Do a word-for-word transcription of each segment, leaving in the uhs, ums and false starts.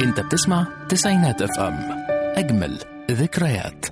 انت بتسمع تسعينات اف ام، اجمل ذكريات.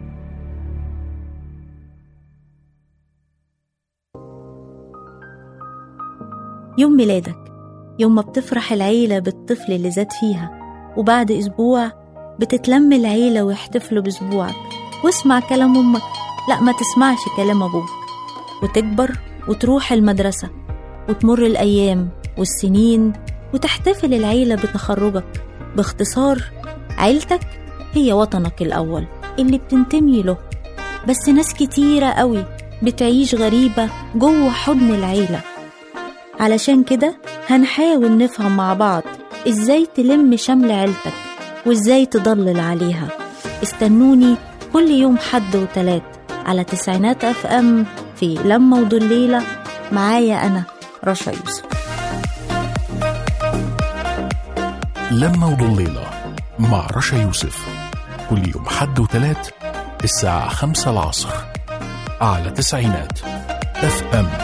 يوم ميلادك، يوم ما بتفرح العيلة بالطفل اللي زاد فيها، وبعد أسبوع بتتلم العيلة ويحتفلوا بأسبوعك. واسمع كلام أمك، لا ما تسمعش كلام أبوك. وتكبر وتروح المدرسة، وتمر الأيام والسنين، وتحتفل العيلة بتخرجك. باختصار، عيلتك هي وطنك الأول اللي بتنتمي له. بس ناس كتيرة قوي بتعيش غريبة جوه حضن العيلة. علشان كده هنحاول نفهم مع بعض ازاي تلم شمل عيلتك وازاي تضلل عليها. استنوني كل يوم حد وتلات على تسعينات اف ام في لما وضليلة، معايا انا رشا يوسف. لما وضليلة مع رشا يوسف، كل يوم حد وتلات الساعة خمسة العصر على تسعينات اف ام.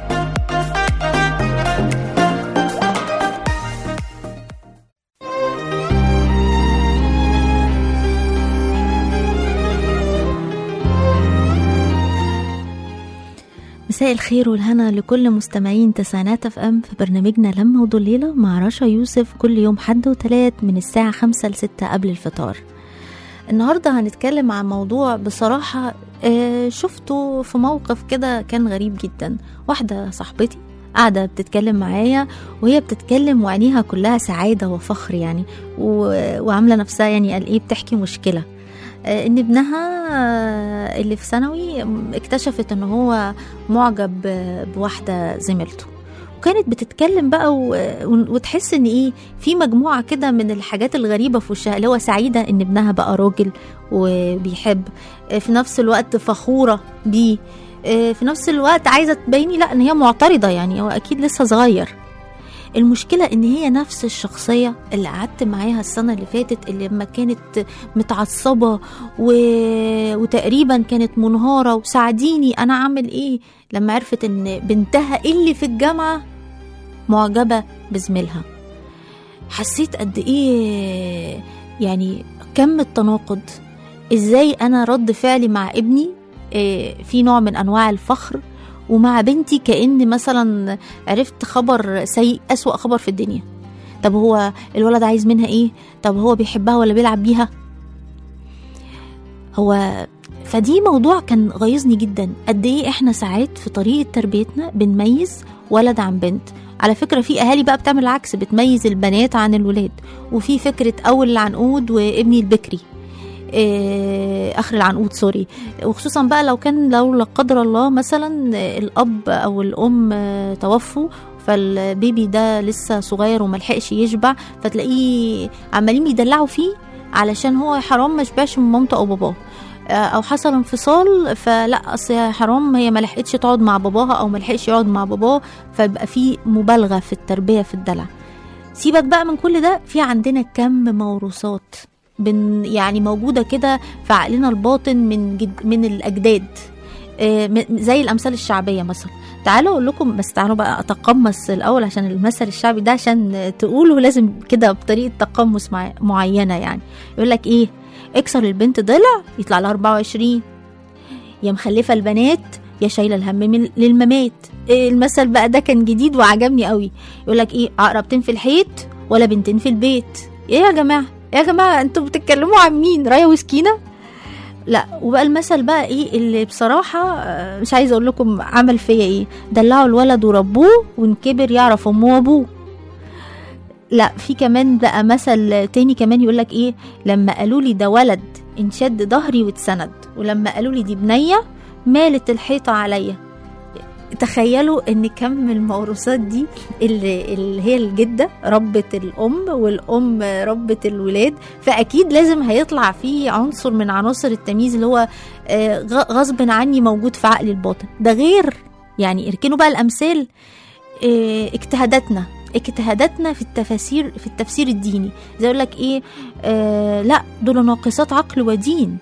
مساء الخير والهنا لكل مستمعين تسعينات اف ام في برنامجنا لما وضليلة مع رشا يوسف، كل يوم حد وتلات من الساعة خمسة لستة قبل الفطار. النهاردة هنتكلم عن موضوع بصراحة آه شفته في موقف كده كان غريب جدا. واحدة صاحبتي قاعدة بتتكلم معايا وهي بتتكلم وعينيها كلها سعادة وفخر يعني، وعاملة نفسها يعني قال ايه بتحكي مشكلة ان ابنها اللي في ثانوي اكتشفت ان هو معجب بواحدة زميلته، وكانت بتتكلم بقى وتحس ان ايه في مجموعة كده من الحاجات الغريبة في وشها، اللي هو سعيدة ان ابنها بقى راجل وبيحب، في نفس الوقت فخورة بيه، في نفس الوقت عايزة تبيني لا ان هي معترضة، يعني هو اكيد لسه صغير. المشكلة ان هي نفس الشخصية اللي قعدت معاها السنة اللي فاتت، اللي لما كانت متعصبة و... وتقريبا كانت منهارة وساعديني انا اعمل ايه، لما عرفت ان بنتها اللي في الجامعة معجبة بزميلها. حسيت قد ايه يعني كم التناقض. ازاي انا رد فعلي مع ابني إيه في نوع من انواع الفخر، ومع بنتي كأن مثلا عرفت خبر سيء، أسوأ خبر في الدنيا. طب هو الولد عايز منها ايه؟ طب هو بيحبها ولا بيلعب بيها؟ هو فدي موضوع كان غيظني جدا. قد ايه احنا ساعات في طريقة تربيتنا بنميز ولد عن بنت. على فكرة في اهالي بقى بتعمل العكس، بتميز البنات عن الولاد، وفي فكرة اول العنقود وابني البكري إيه اخر العنقود سوري. وخصوصا بقى لو كان لو لا قدر الله مثلا الاب او الام توفوا، فالبيبي ده لسه صغير وملحقش يشبع، فتلاقيه عمالين يدلعوا فيه علشان هو حرام ما شبعش من مامته او باباه، او حصل انفصال فلا اصل حرام هي ملحقتش تقعد مع باباها او ملحقش يقعد مع باباه، فيبقى في مبالغه في التربيه في الدلع. سيبك بقى من كل ده، في عندنا كم موروثات بن يعني موجودة كده في عقلنا الباطن من جد من الأجداد، آه زي الأمثال الشعبية مثلا. تعالوا أقول لكم، بس تعالوا بقى أتقمص الأول عشان المثل الشعبي ده عشان تقوله لازم كده بطريقة تقمص معينة. يعني يقول لك إيه؟ اكسر البنت ضلع يطلع لها أربعة وعشرين، يا مخلفة البنات يا شايلة الهم للممات. إيه المثل بقى ده كان جديد وعجبني قوي. يقول لك إيه؟ عقربتين في الحيط ولا بنتين في البيت. إيه يا جماعة يا جماعة انتوا بتتكلموا عن مين؟ رايا وسكينة؟ لا. وبقى المثل بقى ايه اللي بصراحة مش عايزة اقول لكم عمل فيا ايه، دلعوا الولد وربوه وان كبر يعرف امه وابوه. لا، في كمان بقى مثل تاني كمان يقول لك ايه، لما قالوا لي ده ولد انشد ظهري واتسند، ولما قالوا لي دي بنية مالت الحيطة عليا. تخيلوا ان كم الموروثات دي اللي, اللي هي الجدة ربة الام والام ربة الولاد، فاكيد لازم هيطلع فيه عنصر من عناصر التمييز اللي هو غصب عني موجود في عقل الباطن ده. غير يعني اركنوا بقى الامثال، اجتهاداتنا اجتهاداتنا في التفاسير في التفسير الديني، زي يقول لك ايه آه لا دول ناقصات عقل ودين.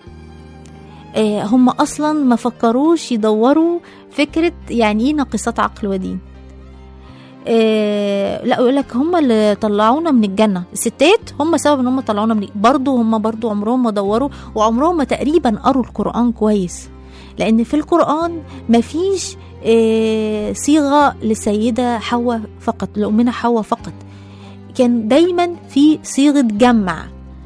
آه هم اصلا ما فكروش يدوروا فكرة يعني ايه ناقصات عقل ودين. لا يقول لك هم اللي طلعونا من الجنه، الستات هم سبب ان هم طلعونا من، برضو هم برضو عمرهم ما دوروا وعمرهم ما تقريبا قروا القرآن كويس، لان في القرآن مفيش اه صيغه لسيده حواء فقط، لأمنا حواء فقط، كان دايما في صيغه جمع.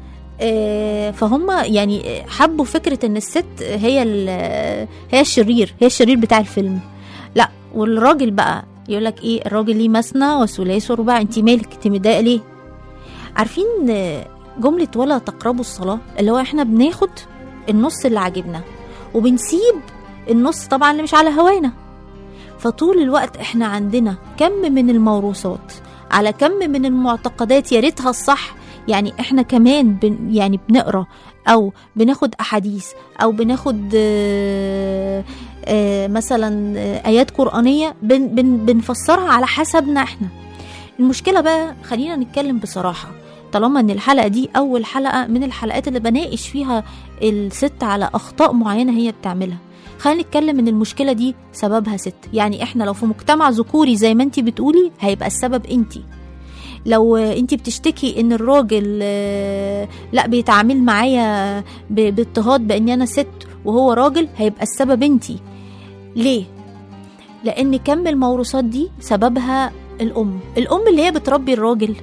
اه فهم يعني حبوا فكره ان الست هي هي الشرير، هي الشرير بتاع الفيلم. لا، والراجل بقى يقول لك ايه، الراجل ليه مثنى وثلاث ورباع، انت مالك انت متضايقه ليه؟ عارفين جمله ولا تقربوا الصلاه، اللي هو احنا بناخد النص اللي عاجبنا وبنسيب النص طبعا اللي مش على هوانا. فطول الوقت احنا عندنا كم من الموروثات على كم من المعتقدات يا ريتها الصح. يعني احنا كمان بن يعني بنقرا او بناخد احاديث او بناخد آآ آآ مثلا ايات قرآنية بن بن بنفسرها على حسبنا احنا. المشكلة بقى، خلينا نتكلم بصراحة، طالما ان الحلقة دي اول حلقة من الحلقات اللي بناقش فيها الست على اخطاء معينة هي بتعملها، خلينا نتكلم ان المشكلة دي سببها ست. يعني احنا لو في مجتمع ذكوري زي ما انتي بتقولي هيبقى السبب انتي. لو انتي بتشتكي ان الراجل لا بيتعامل معايا باضطهاد بان انا ست وهو راجل، هيبقى السبب انتي. ليه؟ لان كم الموروثات دي سببها الام الام اللي هي بتربي الراجل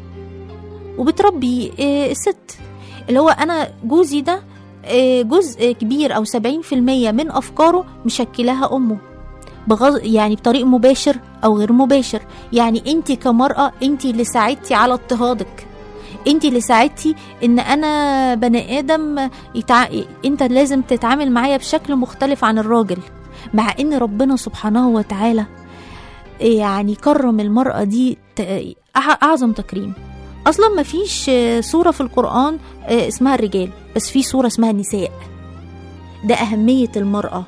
وبتربي الست. اللي هو انا جوزي ده جزء كبير او سبعين في المية من افكاره مشكلها امه، بغض يعني بطريق مباشر او غير مباشر. يعني انتي كمرأة انتي اللي ساعدتي على اضطهادك، انتي اللي ساعدتي ان انا بني ادم يتع... انت لازم تتعامل معايا بشكل مختلف عن الراجل، مع ان ربنا سبحانه وتعالى يعني كرم المرأة دي اعظم تكريم. اصلا ما فيش سورة في القرآن اسمها الرجال، بس في سورة اسمها النساء. ده اهمية المرأة.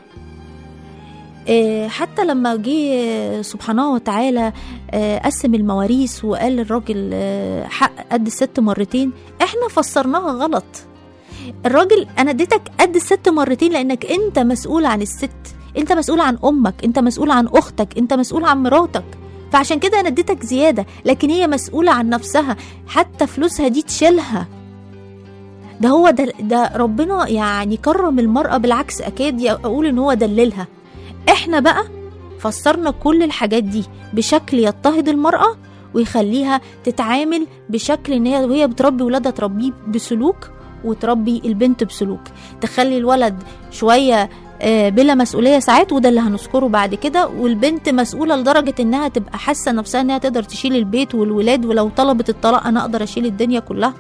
حتى لما جه سبحانه وتعالى قسم المواريث وقال للراجل حق قد الست مرتين، احنا فسرناها غلط. الراجل انا اديتك قد الست مرتين لانك انت مسؤول عن الست، انت مسؤول عن امك، انت مسؤول عن اختك، انت مسؤول عن مراتك، فعشان كده انا اديتك زيادة. لكن هي مسؤولة عن نفسها، حتى فلوسها دي تشيلها. ده هو ده, ده ربنا يعني كرم المرأة، بالعكس اكاد اقول ان هو دللها. احنا بقى فسرنا كل الحاجات دي بشكل يضطهد المرأة ويخليها تتعامل بشكل ان هي وهي بتربي ولادها تربيه بسلوك، وتربي البنت بسلوك، تخلي الولد شوية بلا مسؤولية ساعات، وده اللي هنذكره بعد كده، والبنت مسؤولة لدرجة انها تبقى حاسة نفسها انها تقدر تشيل البيت والولاد، ولو طلبت الطلاق انا اقدر اشيل الدنيا كلها.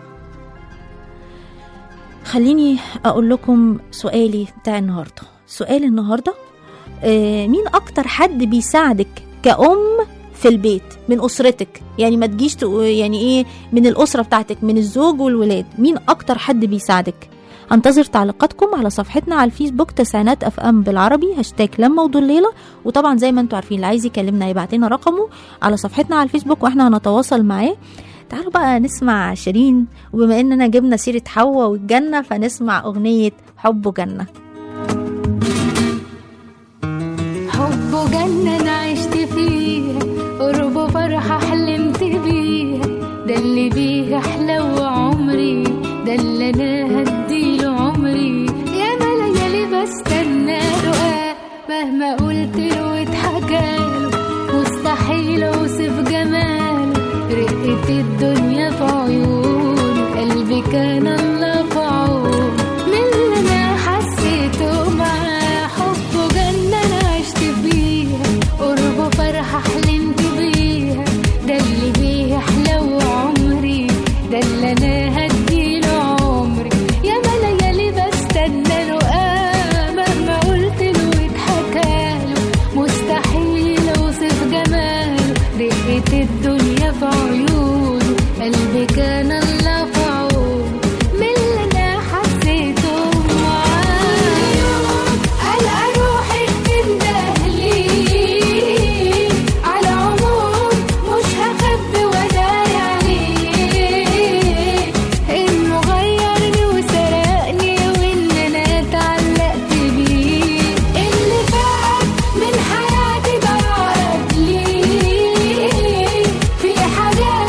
خليني اقول لكم سؤالي بتاع النهاردة. سؤال النهاردة، مين اكتر حد بيساعدك كأم في البيت من اسرتك؟ يعني ما تجيش يعني ايه من الاسرة بتاعتك، من الزوج والولاد، مين اكتر حد بيساعدك؟ هنتظر تعليقاتكم على صفحتنا على الفيسبوك تسعينات اف ام بالعربي، هاشتاج لما ودول الليله. وطبعا زي ما انتم عارفين اللي عايز يكلمنا يبعت لنا رقمه على صفحتنا على الفيسبوك واحنا هنتواصل معاه. تعالوا بقى نسمع شيرين، وبما اننا جبنا سيره حواء والجنه فنسمع اغنيه حب جنه. حب جنه انا عشت فيها، قرب فرحه حلمت بيها، ده اللي بيه احلى عمري، ده اللي انا هديله عمري، يا ليالي بستنى له، مهما قلت له واتحكاله مستحيل اوصف جماله، رقت الدنيا في عيونه، قلبي كان الله في عونه، من اللي انا حسيته معاه. حبه جنة انا عشت فيها، قربه فرحة حلمت بيها، ده اللي بيه احلى عمري، ده اللي انا هديله عمري، يا ليالي بستنى له، آه مهما قلت له واتحكاله مستحيل اوصف جماله، رقت الدنيا في عيونه، قلبي كان الله في عونه، من اللي انا حسيته معاه. القى روحي بتندهلي على عمود، مش هخبي وداري عليه، انه غيرني وسرقني وان انا اتعلقت بيه، اللي فات من حياتي ضاعت لي، في حاجات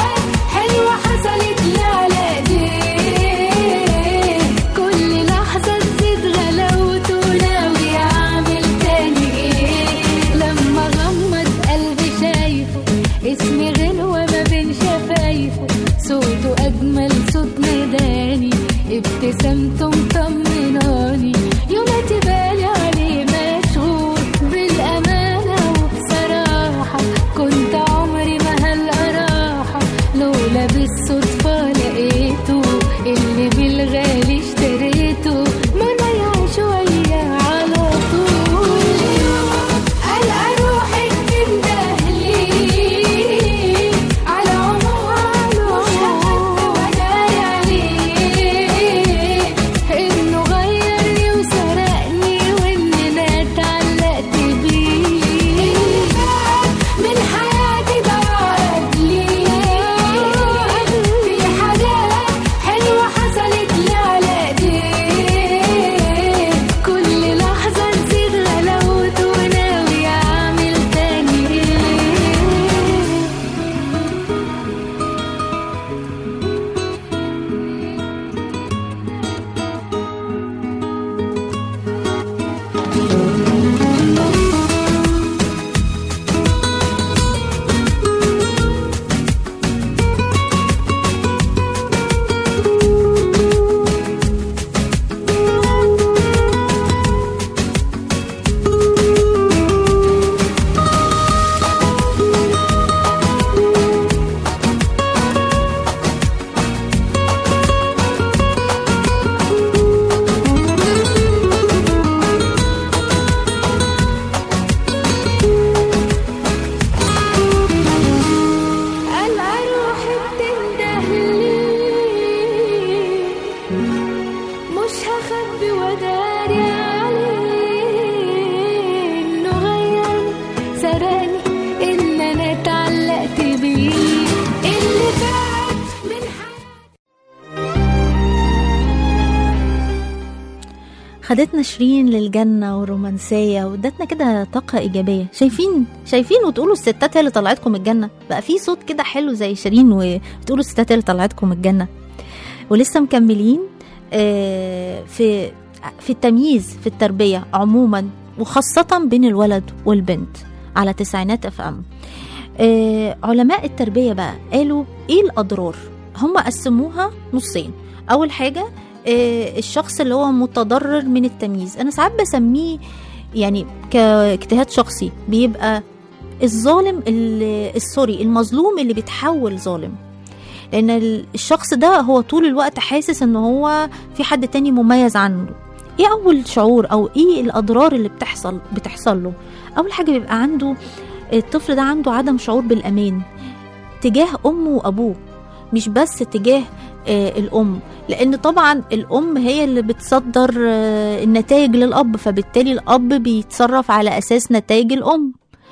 خدتنا شيرين للجنة والرومانسية وادتنا كده طاقة إيجابية. شايفين شايفين وتقولوا الستات هي اللي طلعتكم الجنة. بقى في صوت كده حلو زي شيرين وتقولوا الستات هي اللي طلعتكم الجنة. ولسه مكملين في في التمييز في التربية عموما وخاصة بين الولد والبنت على تسعينات اف ام. علماء التربية بقى قالوا ايه الأضرار. هم قسموها نصين. أول حاجة الشخص اللي هو متضرر من التمييز. أنا ساعات بسميه يعني كاجتهاد شخصي بيبقى الظالم السوري المظلوم اللي بيتحول ظالم، لأن الشخص ده هو طول الوقت حاسس إن هو في حد تاني مميز عنه. إيه أول شعور أو إيه الأضرار اللي بتحصل بتحصل له؟ أول حاجة بيبقى عنده الطفل ده عنده عدم شعور بالأمان تجاه أمه وأبوه، مش بس تجاه آه الأم، لأن طبعا الأم هي اللي بتصدر آه النتائج للأب، فبالتالي الأب بيتصرف على أساس نتائج الأم.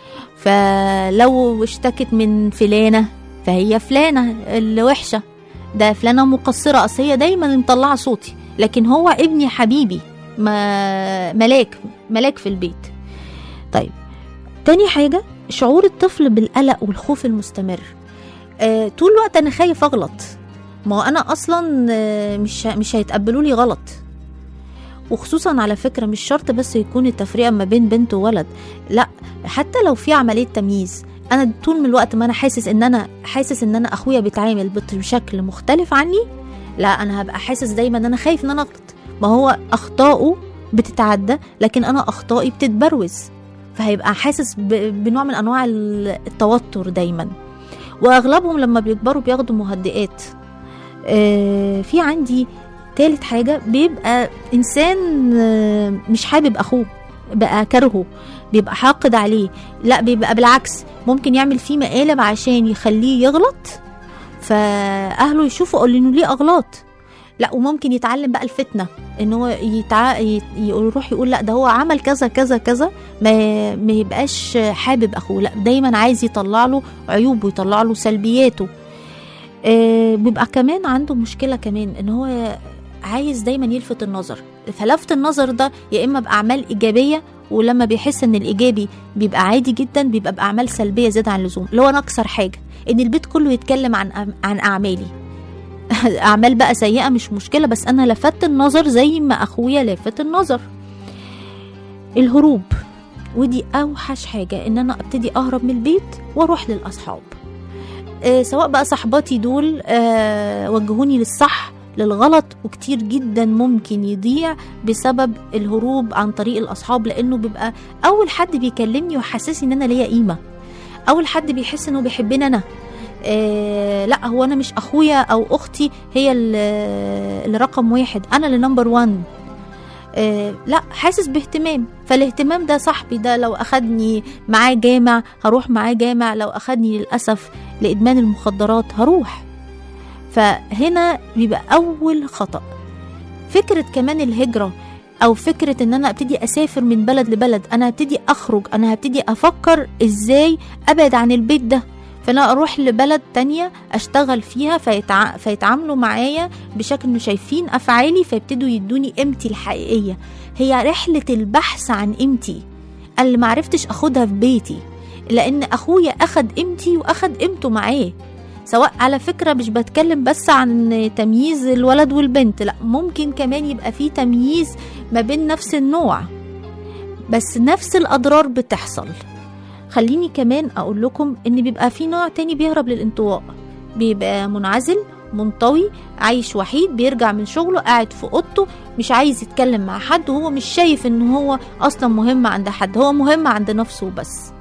فلو اشتكت من فلانة فهي فلانة اللي وحشة، ده فلانة مقصرة، أصل هي دايما مطلعة صوتي، لكن هو ابني حبيبي ما ملاك ملاك في البيت. طيب تاني حاجة شعور الطفل بالقلق والخوف المستمر. آه طول الوقت أنا خايف أغلط، ما هو أنا أصلا آه مش مش هيتقبلوا لي غلط. وخصوصا على فكرة مش شرط بس يكون التفرقة ما بين بنت وولد، لا حتى لو في عملية تمييز أنا طول من الوقت ما أنا حاسس إن أنا حاسس إن أنا أخويا بيتعامل بشكل مختلف عني، لا أنا هبقى حاسس دايما إن أنا خايف إن أنا أغلط. ما هو أخطائه بتتعدى لكن أنا أخطائي بتتبروز، فهيبقى حاسس بنوع من أنواع التوتر دايما. وأغلبهم لما بيكبروا بياخدوا مهدئات. آه في عندي تالت حاجة بيبقى إنسان آه مش حابب أخوه، بقى كرهه، بيبقى حاقد عليه، لا بيبقى بالعكس ممكن يعمل فيه مقالب عشان يخليه يغلط، فأهله يشوفوا قولوا إنه ليه أغلاط. لا وممكن يتعلم بقى الفتنة ان هو يتع... يروح يقول لا ده هو عمل كذا كذا كذا، ما ما يبقاش حابب اخوه، لا دايما عايز يطلع له عيوبه ويطلع له سلبياته. آه بيبقى كمان عنده مشكلة كمان ان هو عايز دايما يلفت النظر، فلفت النظر ده يا اما باعمال ايجابية، ولما بيحس ان الايجابي بيبقى عادي جدا بيبقى باعمال سلبية زيادة عن اللزوم، اللي هو انا اكثر حاجة ان البيت كله يتكلم عن عن اعمالي. أعمال بقى سيئة مش مشكلة، بس أنا لفت النظر زي ما أخويا لفت النظر. الهروب، ودي أوحش حاجة، إن أنا أبتدي أهرب من البيت وأروح للأصحاب. أه سواء بقى صحباتي دول أه وجهوني للصح للغلط، وكتير جدا ممكن يضيع بسبب الهروب عن طريق الأصحاب، لأنه بيبقى أول حد بيكلمني وحسسني إن أنا ليا قيمة، أول حد بيحس إنه بيحبني أنا. آه لا هو انا مش اخويا او اختي هي اللي رقم واحد، انا اللي نمبر وان. آه لا حاسس باهتمام، فالاهتمام ده صاحبي ده لو اخدني معاه جامع هروح معاه جامع، لو اخدني للاسف لادمان المخدرات هروح. فهنا بيبقى اول خطأ. فكرة كمان الهجرة او فكرة ان انا ابتدي اسافر من بلد لبلد، انا هبتدي اخرج، انا هبتدي افكر ازاي ابعد عن البيت ده، فانا اروح لبلد تانية اشتغل فيها فيتع... فيتعاملوا معايا بشكل انه شايفين افعالي، فيبتدوا يدوني قيمتي الحقيقية. هي رحلة البحث عن قيمتي اللي معرفتش اخدها في بيتي، لان اخويا اخد قيمتي واخد قيمته معاه. سواء على فكرة مش بتكلم بس عن تمييز الولد والبنت، لا ممكن كمان يبقى فيه تمييز ما بين نفس النوع بس نفس الاضرار بتحصل. خليني كمان اقول لكم ان بيبقى في نوع تاني بيهرب للانطواء، بيبقى منعزل منطوي عايش وحيد، بيرجع من شغله قاعد في اوضته مش عايز يتكلم مع حد، وهو مش شايف ان هو اصلا مهم عند حد، هو مهم عند نفسه بس.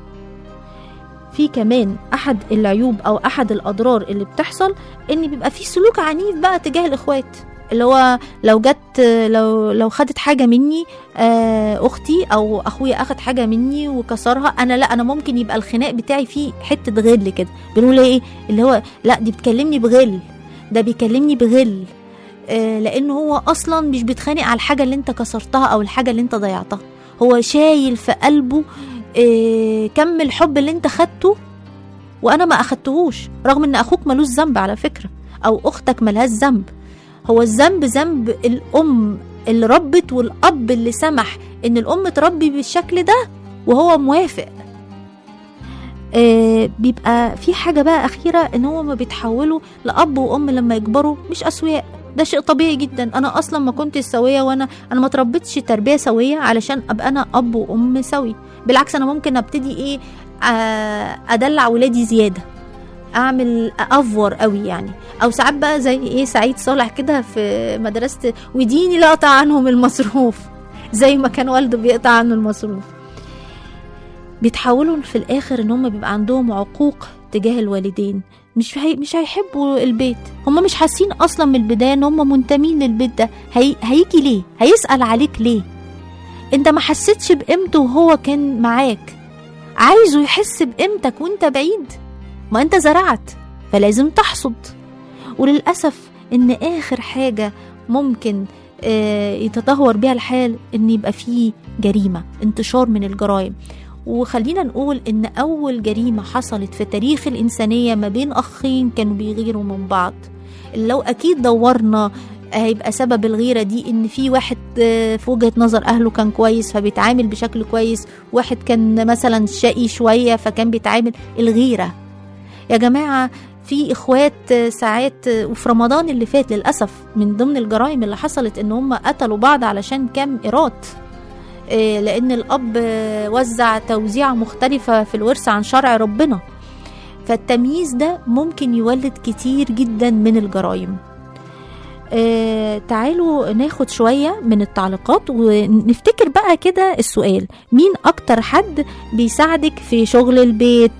في كمان احد العيوب او احد الاضرار اللي بتحصل ان بيبقى في سلوك عنيف بقى تجاه الاخوات، اللي هو لو جت لو لو خدت حاجه مني اختي او اخويا اخد حاجه مني وكسرها، انا لا انا ممكن يبقى الخناق بتاعي فيه حته غل كده، بنقول ايه اللي هو لا دي بتكلمني بغل، ده بيكلمني بغل، آه لانه هو اصلا مش بيتخانق على الحاجه اللي انت كسرتها او الحاجه اللي انت ضيعتها، هو شايل في قلبه آه كم الحب اللي انت خدته وانا ما اخدتهوش، رغم ان اخوك ملوش ذنب على فكره او اختك ملهاش ذنب. هو الذنب ذنب الام اللي ربت والأب اللي سمح إن الأم تربي بالشكل ده وهو موافق. آه بيبقى في حاجة بقى أخيرة، إن هو ما بيتحولوا لأب وأم لما يكبروا مش أسوياء. ده شيء طبيعي جدا. أنا أصلا ما كنت سوية، وأنا أنا ما تربيتش تربية سوية علشان أبقى أنا أب وأم سوي. بالعكس أنا ممكن أبتدي إيه آه أدلع ولادي زيادة، اعمل افور قوي يعني. او ساعات بقى زي ايه سعيد صالح كده في مدرسة وديني لا اقطع عنهم المصروف، زي ما كان والده بيقطع عنه المصروف. بيتحولوا في الاخر ان هم بيبقى عندهم عقوق تجاه الوالدين، مش هي مش هيحبوا البيت. هم مش حاسين اصلا من البدايه ان هم منتمين للبيت ده. هي هيجي ليه؟ هيسأل عليك ليه؟ انت ما حسيتش بقيمته وهو كان معاك، عايزه يحس بقيمتك وانت بعيد. ما انت زرعت فلازم تحصد. وللأسف ان اخر حاجة ممكن اه يتدهور بها الحال ان يبقى فيه جريمة، انتشار من الجرائم. وخلينا نقول ان اول جريمة حصلت في تاريخ الانسانية ما بين اخين كانوا بيغيروا من بعض. لو اكيد دورنا هيبقى سبب الغيرة دي ان في واحد في وجهة نظر اهله كان كويس فبيتعامل بشكل كويس، واحد كان مثلا شقي شوية فكان بيتعامل. الغيرة يا جماعة في اخوات ساعات، وفي رمضان اللي فات للأسف من ضمن الجرائم اللي حصلت ان هم قتلوا بعض علشان كام قيراط، لان الاب وزع توزيع مختلفة في الورث عن شرع ربنا. فالتمييز ده ممكن يولد كتير جدا من الجرائم. آه تعالوا ناخد شوية من التعليقات ونفتكر بقى كده السؤال: مين اكتر حد بيساعدك في شغل البيت؟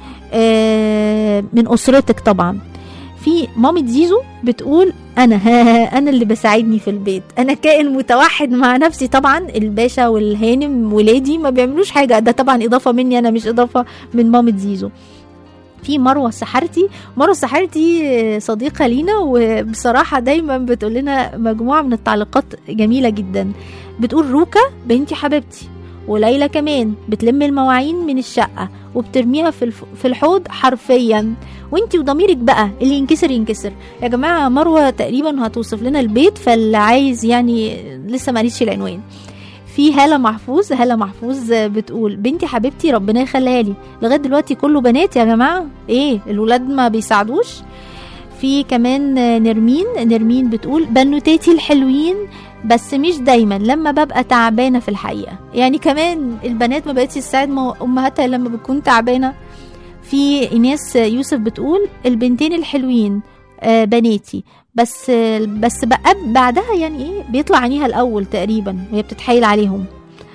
آه من اسرتك طبعا. في مامة زيزو بتقول انا انا اللي بساعدني في البيت، انا كائن متوحد مع نفسي. طبعا الباشا والهانم ولادي ما بيعملوش حاجة، ده طبعا اضافة مني انا مش اضافة من مامة زيزو. في مروة السحرتي، مروة السحرتي صديقة لينا وبصراحة دايما بتقول لنا مجموعة من التعليقات جميلة جدا. بتقول روكا بنتي حبيبتي، وليلى كمان بتلم المواعين من الشقة وبترميها في في الحوض حرفيا، وانتي وضميرك بقى اللي ينكسر ينكسر. يا جماعة مروة تقريبا هتوصف لنا البيت، فاللي عايز يعني لسه ما قالتش العنوان. في هالة محفوظ، هالة محفوظ بتقول بنتي حبيبتي ربنا يخليها لي. لغايه دلوقتي كله بنات يا جماعه، ايه الولاد ما بيساعدوش؟ في كمان نرمين، نرمين بتقول بنوتاتي الحلوين بس مش دايما، لما ببقى تعبانه في الحقيقه. يعني كمان البنات ما بقتش تساعد امهاتها لما بتكون تعبانه. في ايناس يوسف بتقول البنتين الحلوين آه بناتي، بس بس بقى بعدها يعني ايه بيطلع عينيها الاول تقريبا وهي بتتحايل عليهم.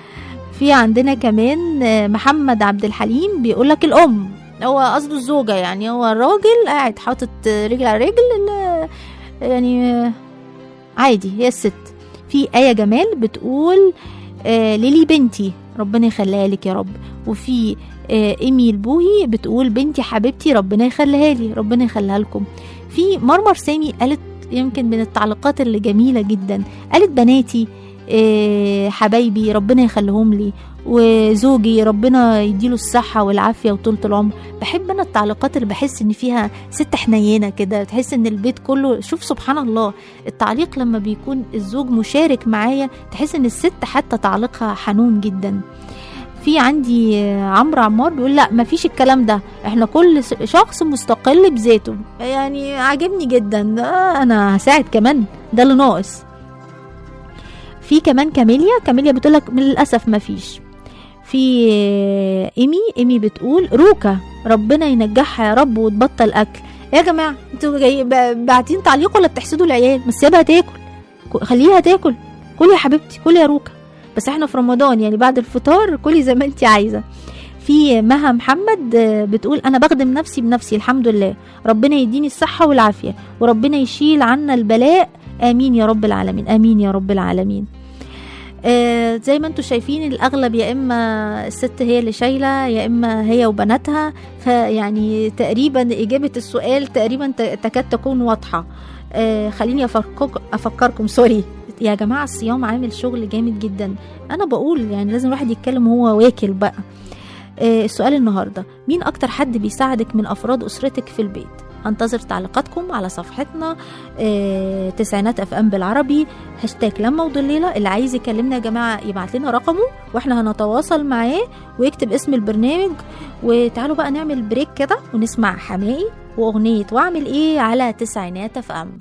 في عندنا كمان محمد عبد الحليم بيقول لك الام، هو قصده الزوجه، يعني هو الراجل قاعد حاطط رجل على رجل يعني عادي هي الست. في آية جمال بتقول آه ليلي بنتي ربنا يخليها لك يا رب. وفي آه ايمي البوهي بتقول بنتي حبيبتي ربنا يخليها لي، ربنا يخليها لكم. في مرمر سامي قالت يمكن من التعليقات اللي جميلة جدا، قالت بناتي آه حبايبي ربنا يخليهم لي، وزوجي ربنا يديله الصحة والعافية وطولة العمر. بحب أنا التعليقات اللي بحس إن فيها ست حنينة كده، تحس إن البيت كله. شوف سبحان الله التعليق لما بيكون الزوج مشارك معايا تحس إن الست حتى تعليقها حنون جدا. في عندي عمرو عمار بيقول لا مفيش الكلام ده، احنا كل شخص مستقل بذاته. يعني عجبني جدا، أنا هساعد كمان، ده اللي ناقص. في كمان كاميليا، كاميليا بتقولك للأسف مفيش. في ايمي، ايمي بتقول روكا ربنا ينجحها يا رب وتبطل اكل. يا جماعه انتوا جاي باعتين تعليق ولا بتحسدوا العيال؟ ما سيبها تاكل، خليها تاكل، كلي يا حبيبتي كلي يا روكا، بس احنا في رمضان يعني بعد الفطار كلي زي ما انت عايزه. في مها محمد بتقول انا بخدم نفسي بنفسي الحمد لله، ربنا يديني الصحه والعافيه وربنا يشيل عنا البلاء، امين يا رب العالمين، امين يا رب العالمين. آه زي ما انتوا شايفين الاغلب يا اما الست هي اللي شايله يا اما هي وبناتها، فيعني تقريبا اجابه السؤال تقريبا تكاد تكون واضحه. آه خليني افكركم افكركم سوري يا جماعه، الصيام عامل شغل جامد جدا. انا بقول يعني لازم الواحد يتكلم وهو واكل بقى. آه السؤال النهارده مين اكتر حد بيساعدك من افراد اسرتك في البيت؟ هنتظر تعليقاتكم على صفحتنا آه تسعينات اف ام بالعربي، هاشتاج لما وضليلة. اللي عايز يكلمنا يا جماعة يبعت لنا رقمه واحنا هنتواصل معاه ويكتب اسم البرنامج. وتعالوا بقى نعمل بريك كده ونسمع حماقي واغنية واعمل ايه على تسعينات اف ام.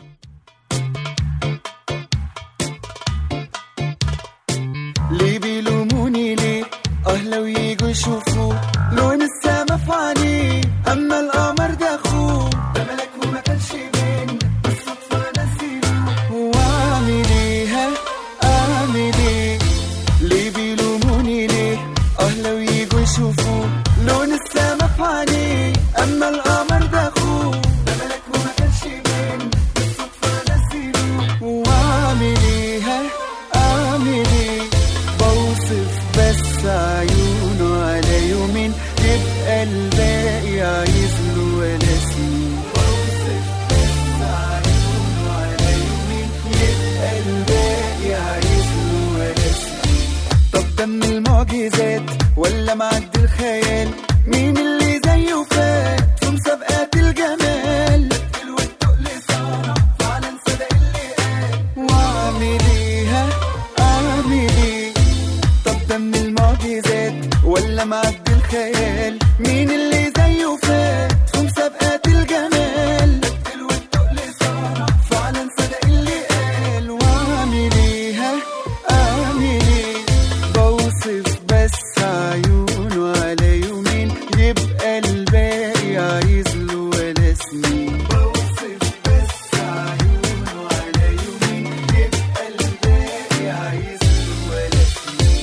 ليه بيلوموني ليه؟ اه لو ييجوا يشوفوا لون السما في عينيه، اما القمر ده اخوه ده ملك وما كانش بين بالصدفه نسيله. واعمل ايه اعمل ايه؟ ليه بيلوموني ليه؟ اه لو ييجوا يشوفوا لون السما في عينيه، اما القمر ده اخوه ده ملك وما كانش بين بالصدفه نسيله. واعمل ايه اعمل ايه؟ بوصف بس عيونه على يومين، يبقى الباقي عايز له ولا سنين. بوصف بس عيونه على يومين، يبقى الباقي عايز له ولا سنين. طب ده من المعجزات ولا معدي الخيال؟ مين اللي زيه فات في مسابقات الجمال؟ الوالتقل صار فعلا صدق اللي قال. واعمل ايه اعمل ايه؟ طب ده من المعجزات ولا معدي الخيال؟ مين اللي زيه فات في مسابقات الجمال؟ الوالتقل صار فعلا صدق اللي قال. واعمل ايه اعمل ايه؟ بوصف بس عيونه على يومين، يبقى الباقي عايز له ولا سنين. بوصف بس عيونه على يومين، يبقى الباقي عايز له ولا سنين.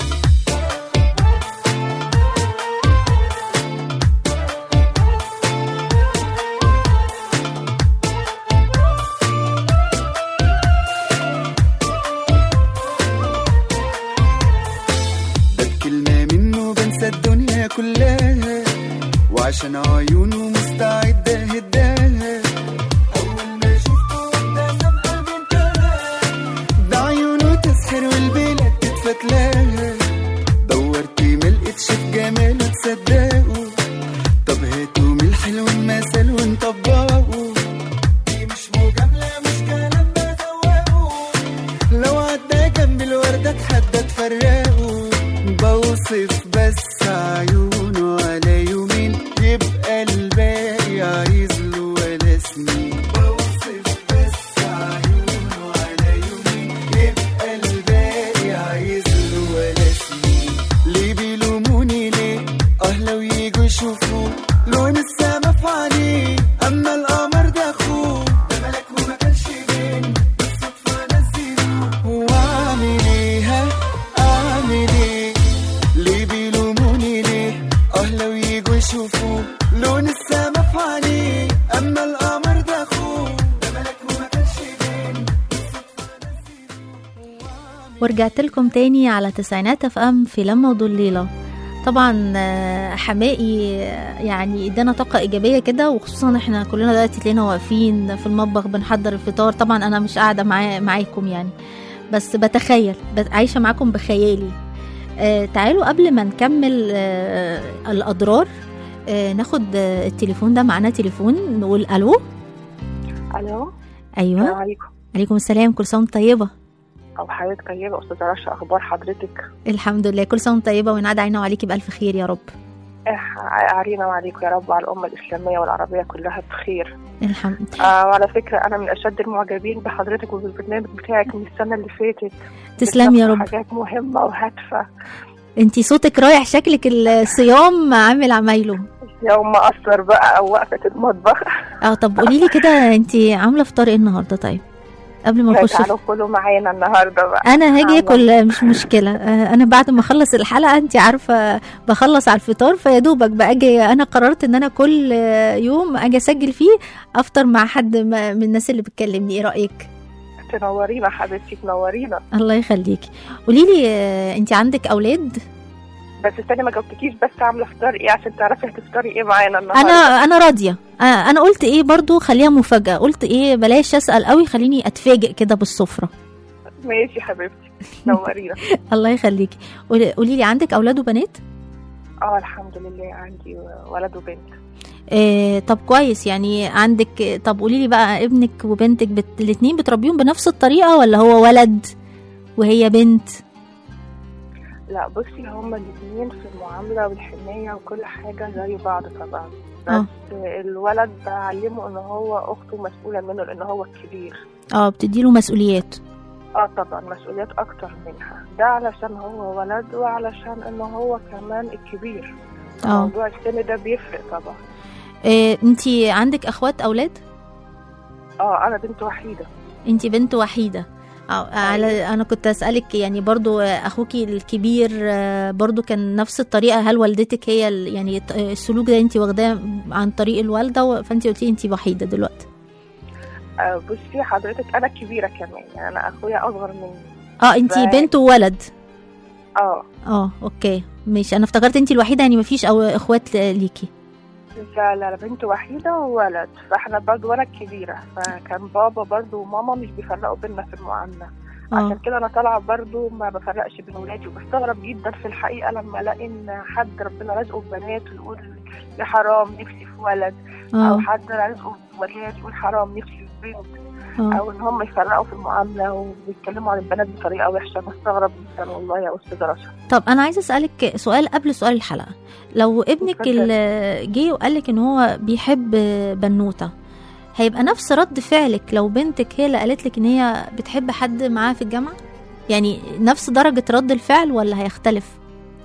ده بكلمة منه بنسى الدنيا كلها، وعشان عيونه مستعد هداها. أول ما شفته ابتسم قلبي انتهى، ده عيونه تسحر والبلاد تتفتلاها. دورت ملقتش في جماله تصدقوا، طب هاتوا من الحلو المثل ونطبقه. دي مش مجاملة مش كلام بزوقه، لو عدى جنب الوردة اتحدى تفرقه. بوصف بس عيونه على يومين، يبقى الباقي عايز له ولا سنين. بوصف بس عيونه على يومين، يبقى الباقي عايز له ولا سنين. ليه بيلوموني ليه؟ اه لو ييجوا يشوفوا لون السما في عينيه، اما القمر ده اخوه ده ملك وما كانش بين بالصدفه نسيله. واعمل ايه اعمل ايه؟ ليه بيلوموني ليه؟ اه لو ييجوا يشوفوا لون السما في عينيه، اما القمر ده اخوه ده ملك وما كانش بين بالصدفه نسيله. ورجعت لكم تاني على تسعينات اف ام في لما وضليلة. طبعا آه، حماقي آه، يعني ادانا طاقة ايجابية كده، وخصوصا احنا كلنا دلوقتي تلاقينا واقفين في المطبخ بنحضر الفطار. طبعا انا مش قاعدة معا معاكم يعني، بس بتخيل بت- عايشة معاكم بخيالي. آه تعالوا قبل ما نكمل آه الأضرار آه ناخد آه التليفون ده. معانا تليفون، نقول ألو. الو، السلام أيوة، عليكم. عليكم السلام. كل سنة وانت طيبة. او حضرتك طيبه استاذه رشا، اخبار حضرتك؟ الحمد لله، كل سنة وانت طيبة وينعاد علينا وعليكي بألف خير يا رب. إح- علينا وعليكم يا رب، على الامه الاسلاميه والعربيه كلها بخير. الحمد. آه وعلى فكره انا من اشد المعجبين بحضرتك وبالبرنامج بتاعك من السنه اللي فاتت. تسلم يا رب. حاجات مهمه وهادفه. انتي صوتك رايح، شكلك الصيام عامل عمايله. يوم ما اثر بقى او وقفه المطبخ. اه طب قولي لي كده، انتي عاملة فطار ايه النهاردة؟ طيب قبل ما نخش. تعالوا كلوا معانا النهارده بقى. انا هاجي عمل. اكل مش مشكله. آه، انا بعد ما اخلص الحلقه انت عارفه بخلص على الفطار، فيا دوبك باجي. انا قررت ان انا كل آه، يوم اجي اسجل فيه افطر مع حد ما- من الناس اللي بتكلمني. ايه رايك؟ تنورينا حبيبتي، تنورينا. الله يخليكي. قولي لي، انت عندك اولاد؟ بس استني ما جاوبتكيش، بس عامله فطار ايه عشان تعرفي هتفطري ايه معانا النهارده؟ انا انا راضيه. آه، انا قلت ايه برضو، خليها مفاجاه. قلت ايه، بلاش اسال قوي، خليني اتفاجئ كده بالسفره. ماشي حبيبتي، نورينا. الله يخليكي. قولي قولي لي، عندك اولاد وبنات؟ اه الحمد لله، عندي ولد وبنت. إيه طب كويس يعني عندك. طب قولي لي بقى، ابنك وبنتك بت... الاتنين بتربيهم بنفس الطريقة ولا هو ولد وهي بنت؟ لا بصي، هما الاثنين في المعاملة والحنية وكل حاجة زي بعض طبعا، بس اه الولد بعلمه ان هو اخته مسؤولة منه لان هو الكبير. اه بتديله مسؤوليات. اه طبعا مسؤوليات اكتر منها، ده علشان هو ولد وعلشان ان هو كمان الكبير. اه موضوع السن ده بيفرق طبعا. إيه انتي عندك اخوات اولاد؟ اه انا بنت وحيدة. انتي بنت وحيدة. على انا كنت اسالك يعني برضو اخوكي الكبير برضو كان نفس الطريقه؟ هل والدتك هي يعني السلوك ده انت واخداه عن طريق الوالده فانت قلتي انت وحيده دلوقتي؟ أه بصي حضرتك انا الكبيره كمان، يعني انا اخويا اصغر مني. اه انت ف... بنت وولد. اه اه اوكي ماشي، انا افتكرت انت الوحيده يعني مفيش او اخوات ليكي. لا لا بنت وحيده وولد، فاحنا برضو وانا الكبيره، فكان بابا برضو وماما مش بيفرقوا بينا في المعامله. أوه. عشان كده انا طالعه برضو ما بفرقش بين ولادي، وبستغرب جدا في الحقيقه لما الاقي ان حد ربنا رزقه ببنات ويقول يا حرام نفسي في ولد. أوه. او حد رزقه بولاد يقول حرام نفسي في بنت. أوه. او ان هم يفرقوا في المعامله وبيتكلموا عن البنات بطريقه وحشه. بستغرب جدا والله يا استاذه رشا. طب انا عايزه اسالك سؤال قبل سؤال الحلقه. لو ابنك جه وقال لك ان هو بيحب بنوته، هيبقى نفس رد فعلك لو بنتك هي اللي قالت لك ان هي بتحب حد معاها في الجامعه؟ يعني نفس درجه رد الفعل ولا هيختلف؟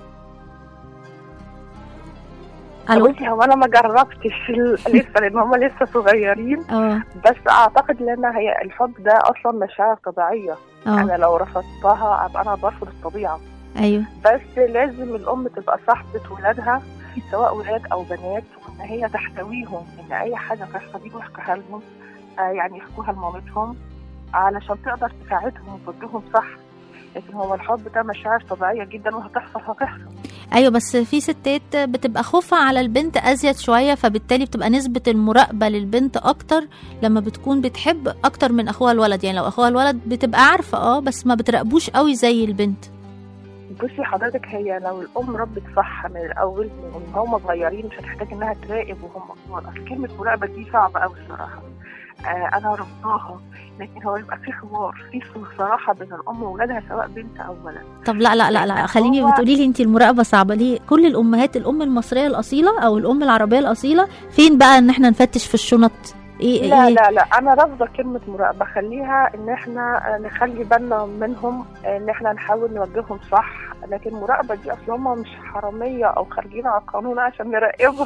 الو بصي، هو انا ما جربتش لسه لان هم لسه صغيرين. اه بس اعتقد لان هي الحب ده اصلا مشاعر طبيعيه. أوه. انا لو رفضتها ابقى انا برفض الطبيعه. ايوه بس لازم الام تبقى صاحبه ولادها سواء ولاد او بنات، وان هي تحتويهم، ان اي حاجه تحصل دي يحكيها لهم، آه يعني يحكوها لمامتهم علشان تقدر تساعدهم وتوجههم صح. لكن هو الحب ده مشاعر طبيعيه جدا وهتحصل هتحصل. ايوه بس في ستات بتبقى خوفها على البنت ازيد شويه، فبالتالي بتبقى نسبه المراقبه للبنت اكتر لما بتكون بتحب اكتر من اخوها الولد. يعني لو اخوها الولد بتبقى عارفه اه بس ما بتراقبوش قوي زي البنت. بصي حضرتك، هي لو الام ربت صح من الاول من هم صغيرين مش هتحتاج انها تراقب وهم كبار. اصل كلمه مراقبه دي صعبه قوي الصراحه. آه انا ربطاها، لكن هو يبقى في حوار في صراحه بين الام وولادها سواء بنت او ولد. طب لا لا لا لا خليني بتقولي لي انت المراقبه صعبه ليه؟ كل الامهات، الام المصريه الاصيله او الام العربيه الاصيله، فين بقى ان احنا نفتش في الشنط؟ إيه لا إيه؟ لا لا انا رافضه كلمه مراقبه. خليها ان احنا نخلي بالنا منهم، ان احنا نحاول نوجههم صح. لكن مراقبه دي اصل هم مش حراميه او خارجين على القانون عشان نراقبهم.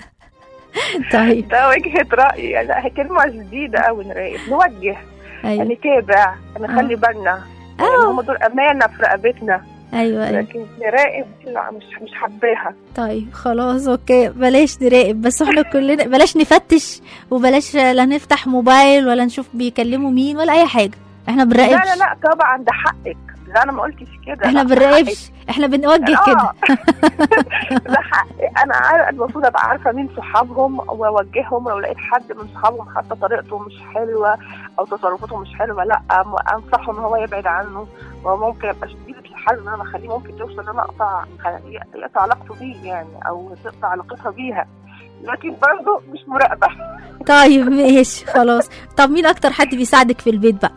طيب ده وجهه رايي. لا هي كلمه جديده قوي، نراقب نوجه. أيوة. نتابع نخلي بالنا، يعني هم دول امانه في رقبتنا. ايوه ايوه لكن نراقب لا مش مش حباها. طيب خلاص اوكي بلاش نراقب، بس احنا كلنا بلاش نفتش وبلاش لا نفتح موبايل ولا نشوف بيكلموا مين ولا اي حاجه. احنا بنراقب. لا لا لا طبعا ده حقك. لا انا ما قلتش كده. احنا بنراقبش، احنا بنوجه آه. كده. ده حقي. انا عارفه المفروض ابقى عارفه مين صحابهم واوجههم. لو لقيت حد من صحابهم حتى طريقته مش حلوه او تصرفاته مش حلوه، لا انصحه ان هو يبعد عنه. وممكن ابقى شديده الحل ان انا اخليه ممكن توصل ان انا اقطع يقطع علاقته بيه يعني، او تقطع علاقتها بيها. لكن برضه مش مراقبه. طيب ماشي خلاص. طب مين اكتر حد بيساعدك في البيت بقى؟